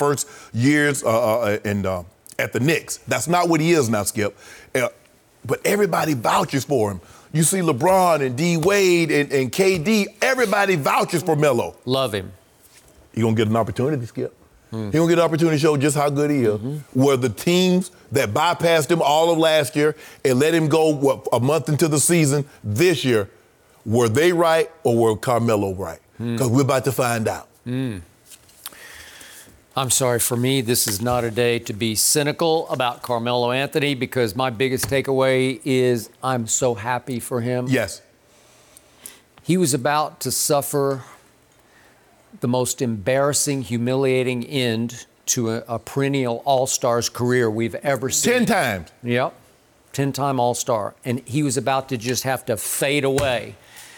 at the Knicks. That's not what he is now, Skip. But everybody vouches for him. You see LeBron and D. Wade and KD, everybody vouches for Melo. Love him. He's going to get an opportunity, Skip. He's going to get an opportunity to show just how good he is. Were the teams that bypassed him all of last year and let him go, a month into the season this year, were they right or were Carmelo right? Because we're about to find out. I'm sorry, for me, this is not a day to be cynical about Carmelo Anthony because my biggest takeaway is I'm so happy for him. Yes. He was about to suffer the most embarrassing, humiliating end to a perennial All-Star's career we've ever seen. 10 times. Yep, 10-time All-Star. And he was about to just have to fade away,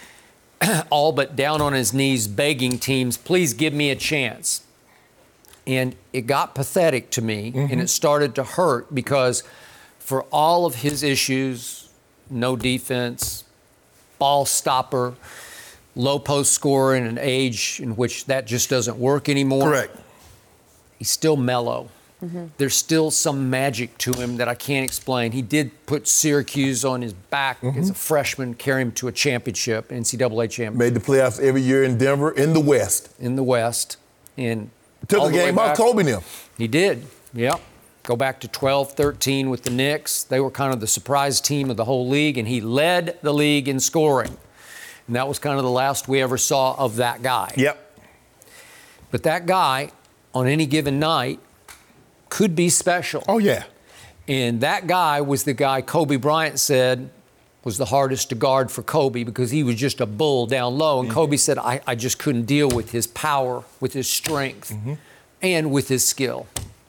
all but down on his knees begging teams, please give me a chance. And it got pathetic to me, and it started to hurt because for all of his issues, no defense, ball stopper, low post scorer in an age in which that just doesn't work anymore. Correct. He's still mellow. There's still some magic to him that I can't explain. He did put Syracuse on his back as a freshman, carry him to a championship, NCAA championship. Made the playoffs every year in Denver, in the West. In the West. And took the game off Kobe now. He did, yep. Go back to 12-13 with the Knicks. They were kind of the surprise team of the whole league, and he led the league in scoring. And that was kind of the last we ever saw of that guy. Yep. But that guy, on any given night, could be special. Oh, yeah. And that guy was the guy Kobe Bryant said was the hardest to guard for Kobe because he was just a bull down low. And Kobe said, I just couldn't deal with his power, with his strength, and with his skill.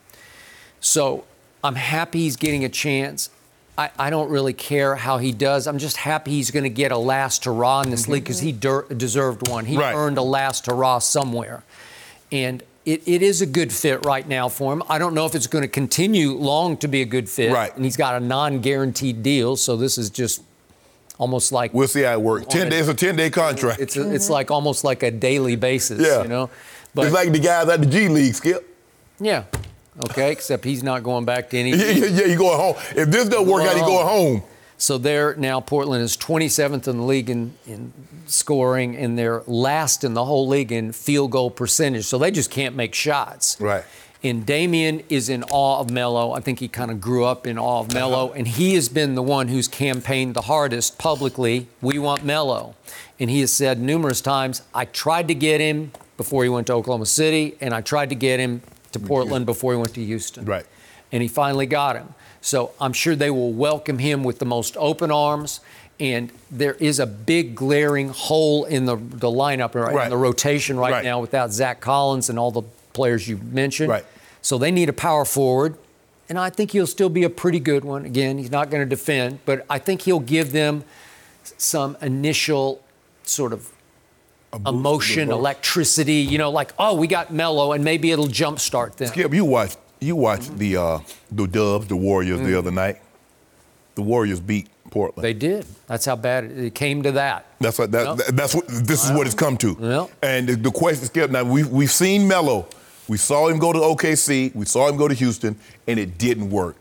So I'm happy he's getting a chance. I don't really care how he does. I'm just happy he's going to get a last hurrah in this league because he deserved one. He earned a last hurrah somewhere. And it is a good fit right now for him. I don't know if it's going to continue long to be a good fit. Right. And he's got a non-guaranteed deal, so this is just almost like... We'll see how it works. 10 days, a 10-day contract. It's like almost like a daily basis, you know? But, it's like the guys at the G League, Skip. Yeah. Okay, except he's not going back to any... Yeah, you're going home. If this doesn't work out, he's going home. So they're now, Portland is 27th in the league in scoring, and they're last in the whole league in field goal percentage. So they just can't make shots. Right. And Damian is in awe of Melo. I think he kind of grew up in awe of Melo, and he has been the one who's campaigned the hardest publicly, we want Melo. And he has said numerous times, I tried to get him before he went to Oklahoma City, and I tried to get him to Portland before he went to Houston. Right. And he finally got him. So I'm sure they will welcome him with the most open arms. And there is a big glaring hole in the lineup, in the rotation right now without Zach Collins and all the players you mentioned. Right. So they need a power forward. And I think he'll still be a pretty good one. Again, he's not going to defend, but I think he'll give them some initial sort of emotion, electricity, you know, like, oh, we got Melo, and maybe it'll jumpstart them. Skip, you watched the Dubs, the Warriors, the other night. The Warriors beat Portland. They did. That's how bad it came to that. That's what this is what it's come to. Yep. And the question, Skip, now we've seen Melo. We saw him go to OKC. We saw him go to Houston, and it didn't work.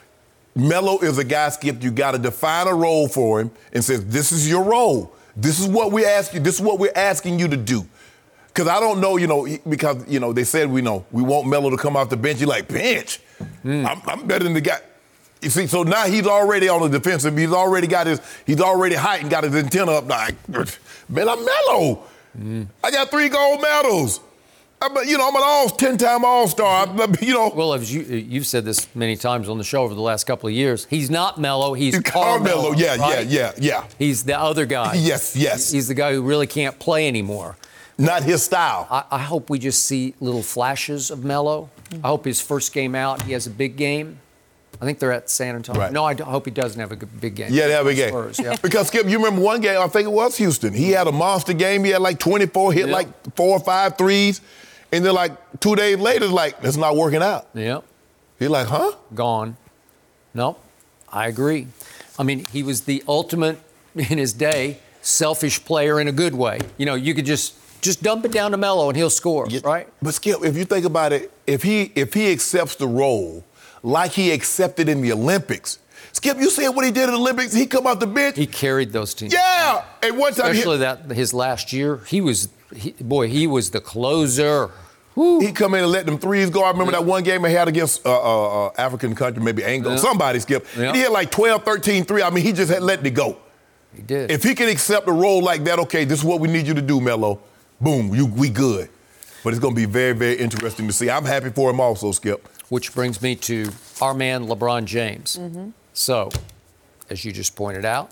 Melo is a guy, Skip, you got to define a role for him and say, this is your role. This is what we ask you. This is what we're asking you to do. Because I don't know, because, they said we want Melo to come off the bench. You're like, bench? I'm better than the guy. You see, so now he's already on the defensive. He's already height and got his antenna up. Like, man, I'm Melo. I got 3 gold medals. I'm an 10-time All-Star. Well, as you've said this many times on the show over the last couple of years, he's not Melo. He's Carmelo. Right? Yeah. He's the other guy. Yes. He's the guy who really can't play anymore. Not his style. I hope we just see little flashes of Melo. I hope his first game out, he has a big game. I think they're at San Antonio. Right. No, I hope he doesn't have a big game. Yeah, they have a game. Spurs, yeah. Because, Skip, you remember one game, I think it was Houston. He had a monster game. He had like 24, hit like 4 or 5 threes. And then like 2 days later, it's like, it's not working out. Yeah. He's like, huh? Gone. Nope. I agree. I mean, he was the ultimate, in his day, selfish player in a good way. You know, you could just dump it down to Melo and he'll score, right? But, Skip, if you think about it, if he accepts the role like he accepted in the Olympics, Skip, you see what he did in the Olympics? He come off the bench. He carried those teams. Yeah. And one time Especially his last year, he was the closer. Woo. He come in and let them threes go. I remember that one game he had against African country, maybe Angola, somebody, Skip. Yeah. He had like 12, 13 3. I mean, he just had let it go. He did. If he can accept a role like that, okay, this is what we need you to do, Melo. Boom, we good. But it's going to be very, very interesting to see. I'm happy for him also, Skip. Which brings me to our man, LeBron James. Mm-hmm. So, as you just pointed out,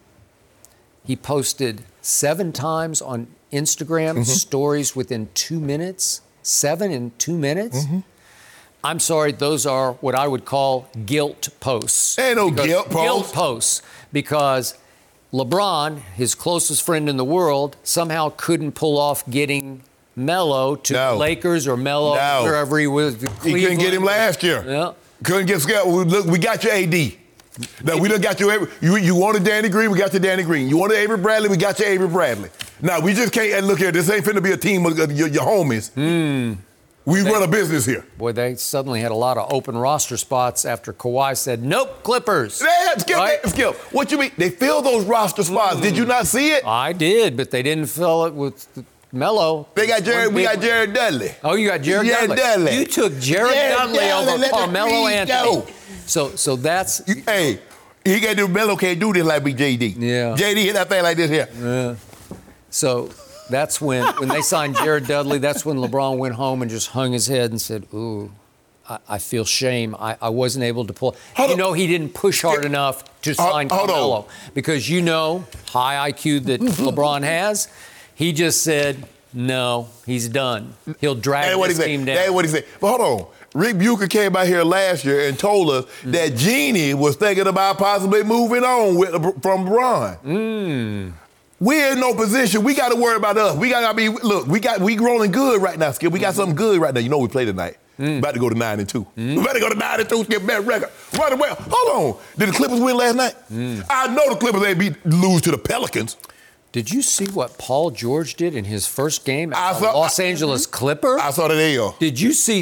he posted 7 times on Instagram stories within 2 minutes. 7 in 2 minutes? I'm sorry, those are what I would call guilt posts. Ain't no guilt posts. Guilt posts, because LeBron, his closest friend in the world, somehow couldn't pull off getting Melo to the Lakers or Melo wherever he was. He couldn't get him last year. Yeah. Couldn't get Skip. Look, we got your AD. Now, we done got you wanted Danny Green, we got your Danny Green. You wanted Avery Bradley, we got your Avery Bradley. Now, we just can't, and look here, this ain't finna be a team of your homies. We run a business here. Boy, they suddenly had a lot of open roster spots after Kawhi said, nope, Clippers. Skip, what you mean? They filled those roster spots. Did you not see it? I did, but they didn't fill it with Melo. We got Jared Dudley. Oh, you got Jared Dudley. You took Jared Dudley over Carmelo Anthony. So that's... Hey, he can't do, Melo can't do this like JD. Yeah. JD hit that thing like this here. Yeah. So that's when they signed Jared Dudley, that's when LeBron went home and just hung his head and said, ooh, I feel shame. I wasn't able to pull. He didn't push hard enough to sign Carmelo. Because high IQ that LeBron has, he just said, no, he's done. He'll drag this team down. That's what he said. But hold on. Rick Bucher came out here last year and told us that Jeannie was thinking about possibly moving on from LeBron. We're in no position. We got to worry about us. We got to be, look, we rolling good right now, Skip. We got something good right now. You know we play tonight. About to go to 9-2. We about to go to 9-2, Skip, best record. Right away. Hold on. Did the Clippers win last night? I know the Clippers ain't lose to the Pelicans. Did you see what Paul George did in his first game as a Los Angeles Clipper? I saw that L. Did you see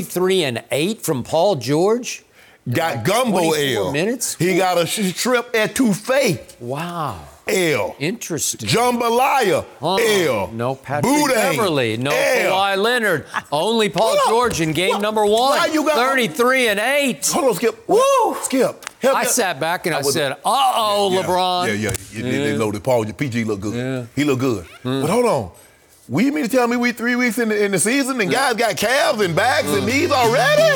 33-8 from Paul George? Got gumbo L. Minutes? He got a strip etouffee. Wow. L. Interesting. Jambalaya. L. No Patrick Boudin. Beverly. No Kawhi Leonard. Only Paul George in game number 1. 33-8. Hold on, Skip. Woo! Skip. I sat back and I said, LeBron. Yeah. They loaded. Paul, PG looked good. Yeah. He looked good. But hold on. You mean to tell me we 3 weeks in the season and guys got calves and backs and knees already?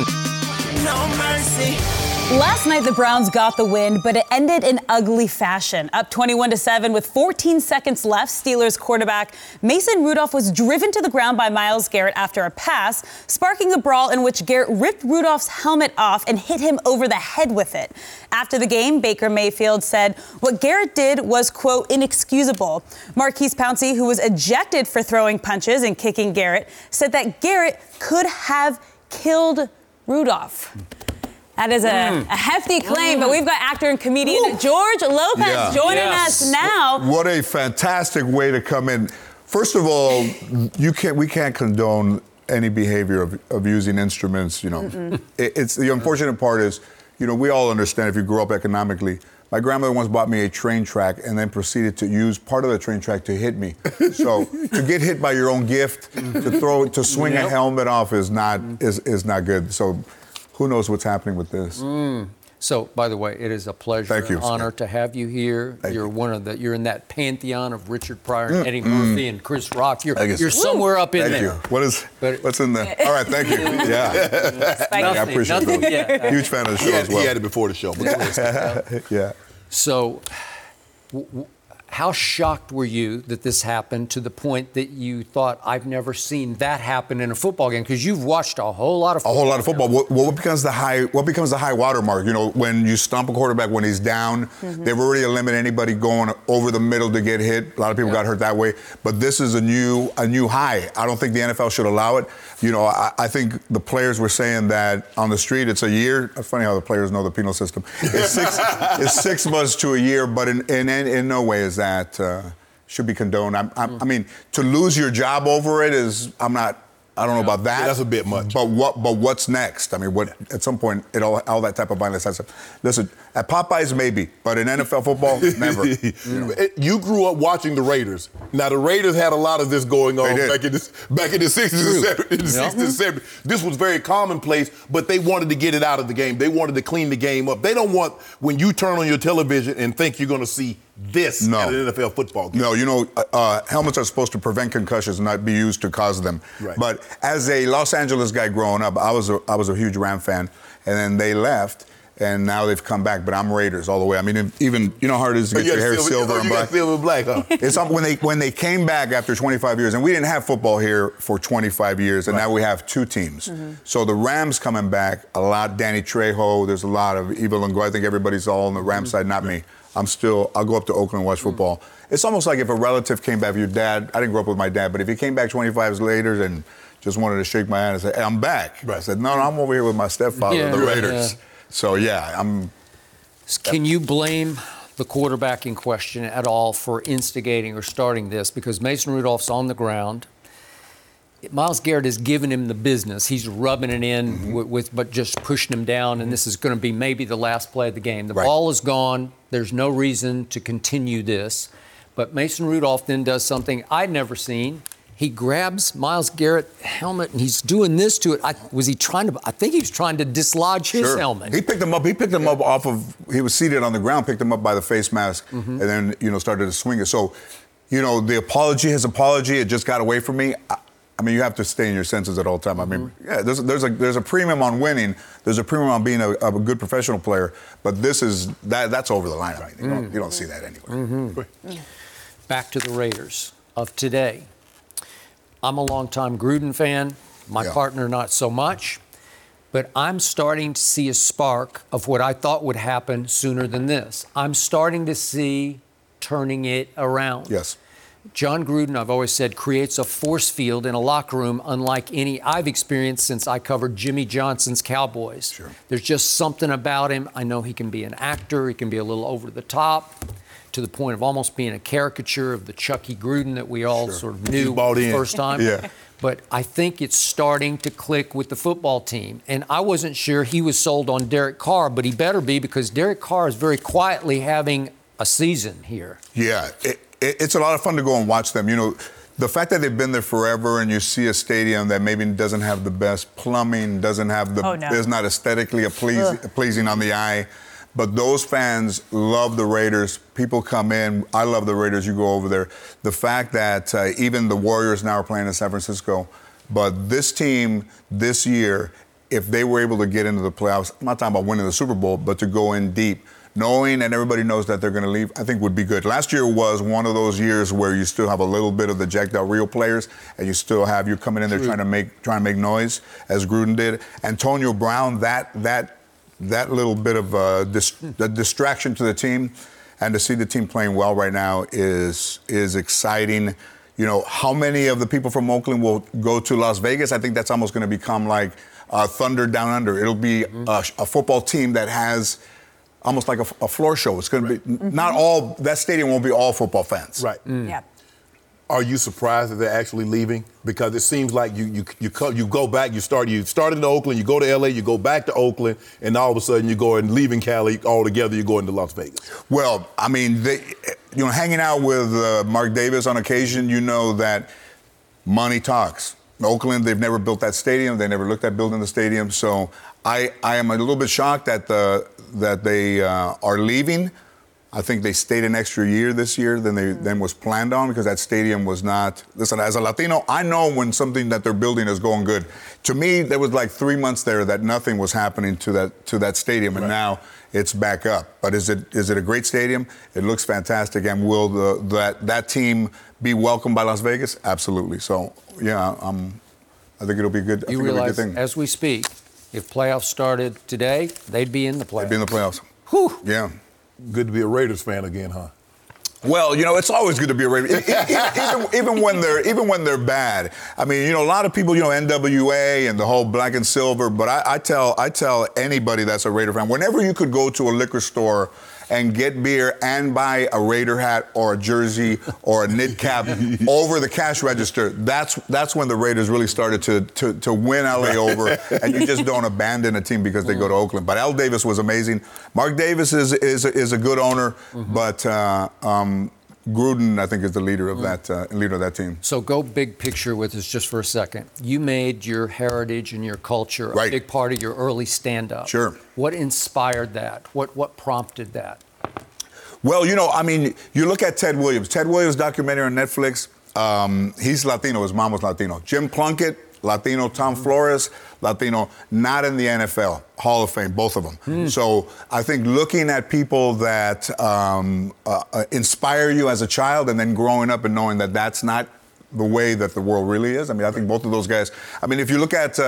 No mercy. Last night, the Browns got the win, but it ended in ugly fashion. Up 21-7 with 14 seconds left, Steelers quarterback Mason Rudolph was driven to the ground by Myles Garrett after a pass, sparking a brawl in which Garrett ripped Rudolph's helmet off and hit him over the head with it. After the game, Baker Mayfield said what Garrett did was, quote, inexcusable. Marquise Pouncey, who was ejected for throwing punches and kicking Garrett, said that Garrett could have killed Rudolph. That is a hefty claim, but we've got actor and comedian George Lopez joining us now. What a fantastic way to come in. First of all, we can't condone any behavior of using instruments. It's the unfortunate part is, we all understand if you grew up economically. My grandmother once bought me a train track and then proceeded to use part of the train track to hit me. So to get hit by your own gift, to swing a helmet off is not good. So who knows what's happening with this? So, by the way, it is a pleasure and honor to have you here. You're in that pantheon of Richard Pryor and Eddie Murphy and Chris Rock. You're somewhere up in there. What's in there? All right, thank you. Yeah. I appreciate it. Huge fan of the show as well. He had it before the show. Yeah. So, How shocked were you that this happened to the point that you thought, I've never seen that happen in a football game? Because you've watched a whole lot of football. A whole lot of football. What becomes the high water mark? You know, when you stomp a quarterback when he's down, they've already eliminated anybody going over the middle to get hit. A lot of people got hurt that way. But this is a new high. I don't think the NFL should allow it. You know, I think the players were saying that on the street it's a year. It's funny how the players know the penal system. It's 6 months to a year, but in no way is that should be condoned. I mean, to lose your job over it is, I don't know about that. Yeah, that's a bit much. But what's next? I mean, at some point, all that type of violence has to. Listen, at Popeyes maybe, but in NFL football, never. You grew up watching the Raiders. Now the Raiders had a lot of this going on back in the 60s and 70s. This was very commonplace, but they wanted to get it out of the game. They wanted to clean the game up. They don't want when you turn on your television and think you're going to see this at an NFL football game. No, you know, helmets are supposed to prevent concussions and not be used to cause them. Right. But as a Los Angeles guy growing up, I was a huge Ram fan, and then they left, and now they've come back. But I'm Raiders all the way. I mean, even you know how hard it is to get your hair silver and black. Silver and black, huh? It's when they came back after 25 years, and we didn't have football here for 25 years, and now we have 2 teams. So the Rams coming back a lot. Danny Trejo, there's a lot of Eva Longoria. I think everybody's all on the Rams side, not me. I'll go up to Oakland and watch football. It's almost like if a relative came back, your dad, I didn't grow up with my dad, but if he came back 25 years later and just wanted to shake my hand and say, hey, I'm back. Right. I said, no, I'm over here with my stepfather, the Raiders. So, I'm... Can you blame the quarterback in question at all for instigating or starting this? Because Mason Rudolph's on the ground. Myles Garrett has given him the business. He's rubbing it in but just pushing him down, and this is going to be maybe the last play of the game. The ball is gone. There's no reason to continue this. But Mason Rudolph then does something I'd never seen. He grabs Myles Garrett's helmet, and he's doing this to it. I think he was trying to dislodge his helmet. He picked him up off of, he was seated on the ground, picked him up by the face mask, and then, started to swing it. So, his apology, it just got away from me. I mean, you have to stay in your senses at all time. I mean, there's a premium on winning. There's a premium on being a good professional player. But that's over the line. I mean, you don't see that anywhere. Back to the Raiders of today. I'm a longtime Gruden fan. My partner, not so much. But I'm starting to see a spark of what I thought would happen sooner than this. I'm starting to see turning it around. Yes. John Gruden, I've always said, creates a force field in a locker room unlike any I've experienced since I covered Jimmy Johnson's Cowboys. Sure. There's just something about him. I know he can be an actor. He can be a little over the top to the point of almost being a caricature of the Chucky Gruden that we all sort of knew the first time. But I think it's starting to click with the football team. And I wasn't sure he was sold on Derek Carr, but he better be because Derek Carr is very quietly having a season here. Yeah. It's a lot of fun to go and watch them. The fact that they've been there forever and you see a stadium that maybe doesn't have the best plumbing, doesn't have is not aesthetically pleasing on the eye. But those fans love the Raiders. People come in. I love the Raiders. You go over there. The fact that even the Warriors now are playing in San Francisco. But this team this year, if they were able to get into the playoffs, I'm not talking about winning the Super Bowl, but to go in deep, knowing and everybody knows that they're going to leave, I think would be good. Last year was one of those years where you still have a little bit of the jacked out real players, and you still have you coming in there trying to make noise, as Gruden did. Antonio Brown, that little bit of the distraction to the team, and to see the team playing well right now is exciting. How many of the people from Oakland will go to Las Vegas? I think that's almost going to become like Thunder Down Under. It'll be a football team that has almost like a floor show. It's going to be not all. That stadium won't be all football fans. Right. Yeah. Are you surprised that they're actually leaving? Because it seems like you go back. You started in Oakland. You go to LA. You go back to Oakland, and all of a sudden you go and leaving Cali altogether. You go into Las Vegas. Well, I mean, hanging out with Mark Davis on occasion, that money talks. Oakland, they've never built that stadium. They never looked at building the stadium. So I am a little bit shocked that they are leaving. I think they stayed an extra year this year than was planned on because that stadium was not. Listen, as a Latino, I know when something that they're building is going good. To me, there was like 3 months there that nothing was happening to that stadium, and now it's back up. But is it a great stadium? It looks fantastic, and will that team be welcomed by Las Vegas? Absolutely. So yeah, I think it'll be good. You realize, as we speak, if playoffs started today, they'd be in the playoffs. They'd be in the playoffs. Whew. Yeah. Good to be a Raiders fan again, huh? Well, it's always good to be a Raider, even when they're bad. I mean, a lot of people, NWA and the whole black and silver. But I tell anybody that's a Raider fan, whenever you could go to a liquor store and get beer and buy a Raider hat or a jersey or a knit cap over the cash register, that's when the Raiders really started to win LA over, and you just don't abandon a team because they go to Oakland. But Al Davis was amazing. Mark Davis is a good owner, but Gruden, I think, is the leader of that team. So go big picture with us just for a second. You made your heritage and your culture a big part of your early stand-up. Sure. What inspired that? What prompted that? Well, you look at Ted Williams. Ted Williams' documentary on Netflix, he's Latino. His mom was Latino. Jim Plunkett, Latino. Tom Flores, Latino. Not in the NFL. Hall of Fame, both of them. So I think looking at people that inspire you as a child and then growing up and knowing that that's not the way that the world really is. I mean, I think both of those guys. I mean, if you look at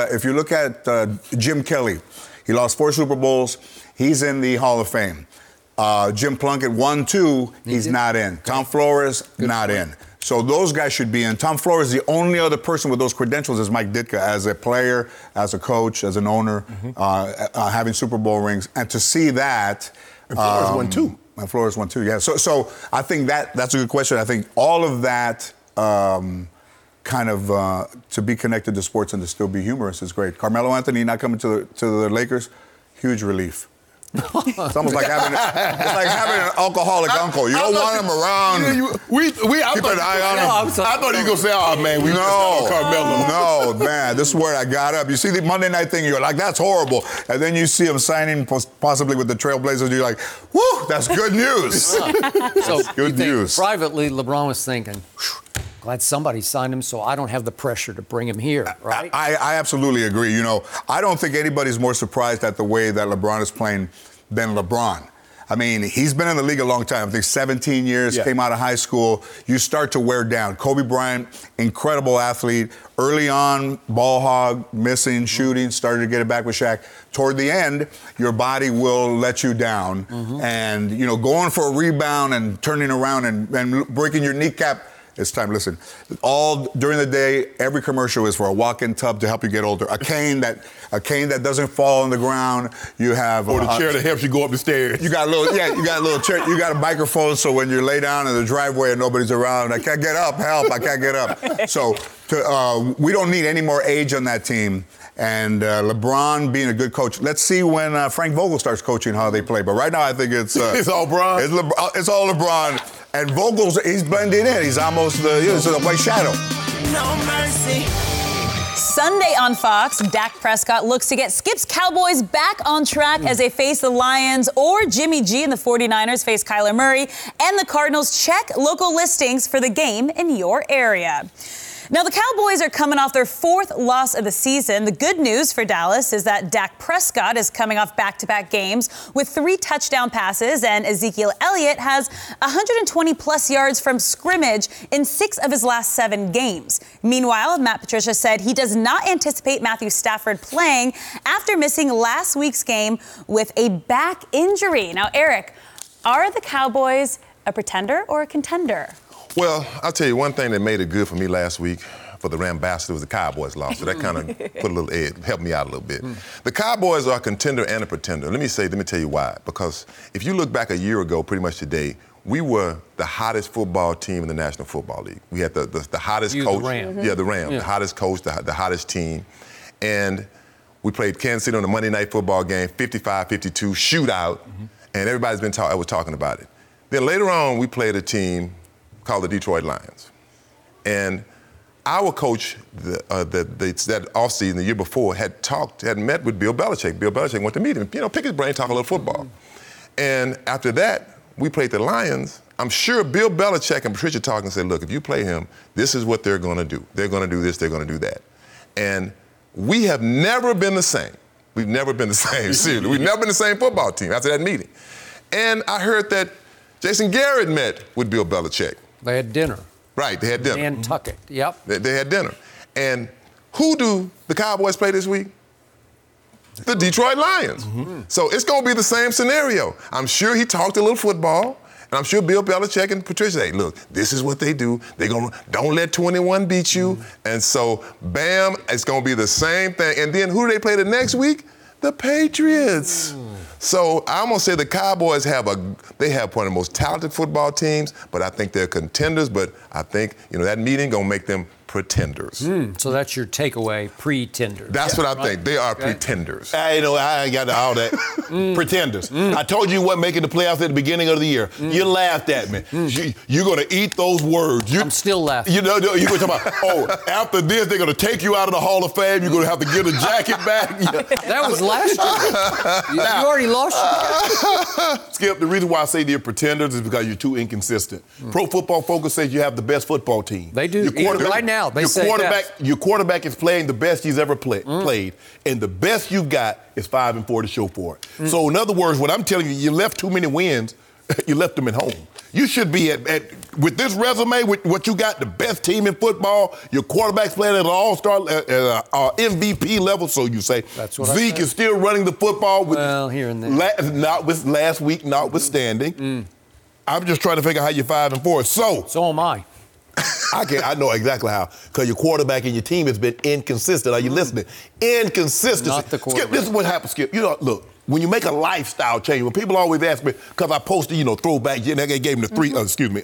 Jim Kelly, he lost 4 Super Bowls. He's in the Hall of Fame. Jim Plunkett won 2. He's not in. Tom Flores, not in. So those guys should be in. Tom Flores, the only other person with those credentials is Mike Ditka as a player, as a coach, as an owner, having Super Bowl rings. And to see that. And Flores won 2. And Flores won 2, yeah. So I think that's a good question. I think all of that to be connected to sports and to still be humorous is great. Carmelo Anthony not coming to the Lakers, huge relief. It's almost like having an alcoholic uncle. You don't want him around. Keep an eye on him. I thought you were going to say, oh, man, we no Carmelo. No, man, this is where I got up. You see the Monday night thing, you're like, that's horrible. And then you see him signing possibly with the Trailblazers, you're like, whoo, that's good news. So good news. Privately, LeBron was thinking, glad somebody signed him so I don't have the pressure to bring him here, right? I absolutely agree. I don't think anybody's more surprised at the way that LeBron is playing than LeBron. I mean, he's been in the league a long time. I think 17 years, came out of high school. You start to wear down. Kobe Bryant, incredible athlete. Early on, ball hog, missing, shooting, started to get it back with Shaq. Toward the end, your body will let you down. And, going for a rebound and turning around and breaking your kneecap, it's time. Listen, all during the day, every commercial is for a walk-in tub to help you get older. A cane that doesn't fall on the ground. You have the chair that helps you go up the stairs. You got a little chair. You got a microphone so when you lay down in the driveway and nobody's around, I can't get up. Help! I can't get up. So we don't need any more age on that team. And LeBron being a good coach. Let's see when Frank Vogel starts coaching how they play. But right now, I think it's all Bron. It's all LeBron. And Vogel's, he's blending in. He's almost the white shadow. No mercy. Sunday on Fox, Dak Prescott looks to get Skip's Cowboys back on track as they face the Lions, or Jimmy G and the 49ers face Kyler Murray, and the Cardinals. Check local listings for the game in your area. Now, the Cowboys are coming off their 4th loss of the season. The good news for Dallas is that Dak Prescott is coming off back-to-back games with 3 touchdown passes, and Ezekiel Elliott has 120-plus yards from scrimmage in 6 of his last 7 games. Meanwhile, Matt Patricia said he does not anticipate Matthew Stafford playing after missing last week's game with a back injury. Now, Eric, are the Cowboys a pretender or a contender? Well, I'll tell you one thing that made it good for me last week for the Rambassadors was the Cowboys lost. So that kind of put a little edge, helped me out a little bit. The Cowboys are a contender and a pretender. Let me tell you why. Because if you look back a year ago, pretty much today, we were the hottest football team in the National Football League. We had the hottest coach. The Rams. Yeah, the Rams. Yeah. The hottest coach, the hottest team. And we played Kansas City on the Monday night football game, 55-52, shootout. And everybody's been talking about it. Then later on, we played a team called the Detroit Lions. And our coach that offseason, the year before, had met with Bill Belichick. Bill Belichick went to meet him, pick his brain, talk a little football. And after that, we played the Lions, I'm sure Bill Belichick and Patricia talked and said, look, if you play him, this is what they're going to do. They're going to do this, they're going to do that. And we have never been the same. We've never been the same, seriously. We've never been the same football team after that meeting. And I heard that Jason Garrett met with Bill Belichick. They had dinner. Right, they had dinner. Nantucket, yep. They had dinner. And who do the Cowboys play this week? The Detroit Lions. Mm-hmm. So it's going to be the same scenario. I'm sure he talked a little football, and I'm sure Bill Belichick and Patricia say, look, this is what they do. They're going to, don't let 21 beat you. Mm-hmm. And so, bam, it's going to be the same thing. And then who do they play the next week? The Patriots. Mm. So I'm going to say the Cowboys have one of the most talented football teams, but I think they're contenders. But I think, that meeting going to make them pretenders. So that's your takeaway, pretenders. That's what I think. They are pretenders. I ain't got all that. Pretenders. I told you what making the playoffs at the beginning of the year. You laughed at me. You're going to eat those words. I'm still laughing. You're going to talk about, after this, they're going to take you out of the Hall of Fame. You're going to have to get a jacket back. That was last year. You already lost your Skip, the reason why I say they're pretenders is because you're too inconsistent. Pro Football Focus says you have the best football team. They do. Right now. Your quarterback is playing the best he's ever played, and the best you've got is 5-4 to show for it. So in other words, what I'm telling you left too many wins. You left them at home. You should be with this resume, with what you got, the best team in football. Your quarterback's playing at an all-star, MVP level, so you say. That's what Zeke is still running the football. Here and there. Not with last week, notwithstanding. I'm just trying to figure out how you're 5-4. So am I. I know exactly how, because your quarterback and your team has been inconsistent. Are you listening? Inconsistency. Not the quarterback. Skip, this is what happens, Skip. Look, when you make a lifestyle change, when people always ask me, because I posted, throwback, I gave them the three,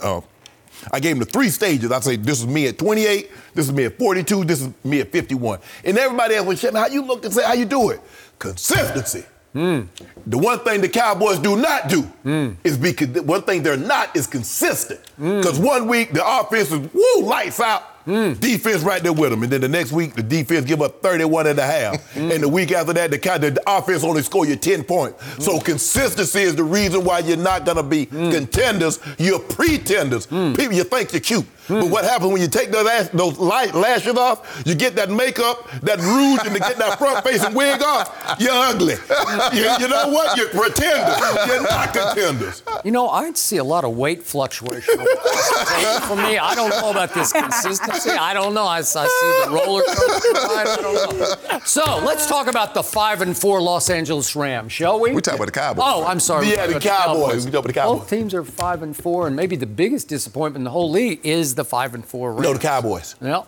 I gave them the 3 stages. I say, this is me at 28, this is me at 42, this is me at 51. And everybody else was saying, how you look and say, how you do it? Consistency. The one thing the Cowboys do not do is one thing they're not is consistent. Because one week the offense is lights out. Defense right there with them. And then the next week the defense give up 31 and a half. And the week after that the offense only score you 10 points. So consistency is the reason why you're not going to be contenders. You're pretenders. People, you think you're cute. But what happens when you take those lashes off, you get that makeup, that rouge, and to get that front-facing wig off, you're ugly. You know what? You're pretenders. You're not contenders. I see a lot of weight fluctuation for me. I don't know about this consistency. I don't know. I see the roller coaster ride. I don't know. So let's talk about the 5-4 Los Angeles Rams, shall we? We talk about the Cowboys. Oh, I'm sorry. Yeah, the Cowboys. We talk about the Cowboys. Both teams are 5-4, and maybe the biggest disappointment in the whole league is the 5-4 Rams. No, the Cowboys. Yeah.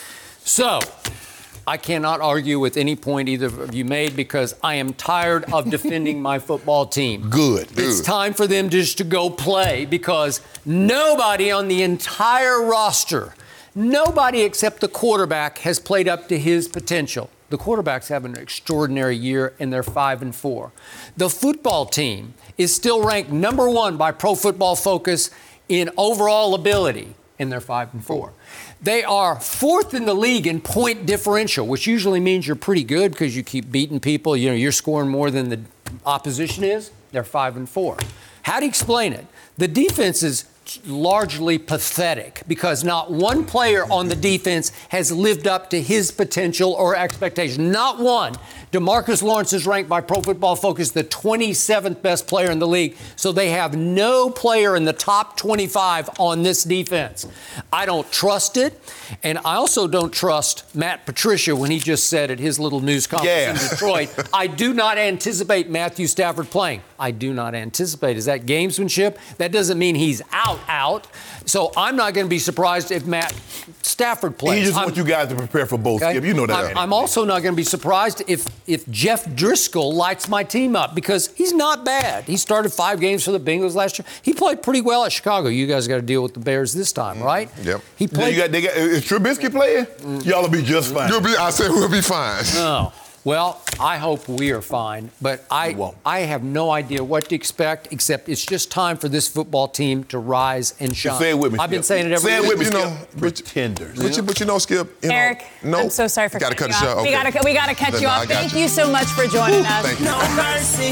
So I cannot argue with any point either of you made because I am tired of defending my football team. Good. It's time for them just to go play because nobody on the entire roster, nobody except the quarterback has played up to his potential. The quarterbacks have an extraordinary year, and they're 5-4. The football team is still ranked number 1 by Pro Football Focus in overall ability, and they're 5-4. They are 4th in the league in point differential, which usually means you're pretty good because you keep beating people. You're scoring more than the opposition is. They're 5-4. How do you explain it? The defense is largely pathetic because not one player on the defense has lived up to his potential or expectation. Not one. DeMarcus Lawrence is ranked by Pro Football Focus the 27th best player in the league, so they have no player in the top 25 on this defense. I don't trust it, and I also don't trust Matt Patricia when he just said at his little news conference in Detroit, I do not anticipate Matthew Stafford playing. I do not anticipate. Is that gamesmanship? That doesn't mean he's out. So I'm not going to be surprised if Matt Stafford plays. He just wants you guys to prepare for both. Okay? You know that. I'm also not going to be surprised if Jeff Driscoll lights my team up because he's not bad. He started 5 games for the Bengals last year. He played pretty well at Chicago. You guys got to deal with the Bears this time, right? Yep. He played. Is Trubisky playing? Y'all will be just fine. I said we'll be fine. No. Well, I hope we are fine, but I have no idea what to expect, except it's just time for this football team to rise and shine. Say it with me. I've been saying it every week. Say it with me, pretenders. But Skip, Eric, no, I'm so sorry for cutting you off. Okay. We got to cut you off. Thank you so much for joining us. Thank you. No mercy.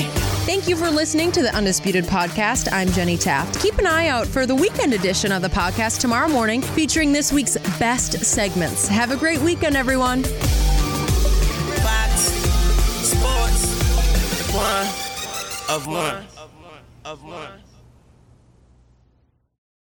Thank you for listening to the Undisputed Podcast. I'm Jenny Taft. Keep an eye out for the weekend edition of the podcast tomorrow morning, featuring this week's best segments. Have a great weekend, everyone. Fox Sports, one of one.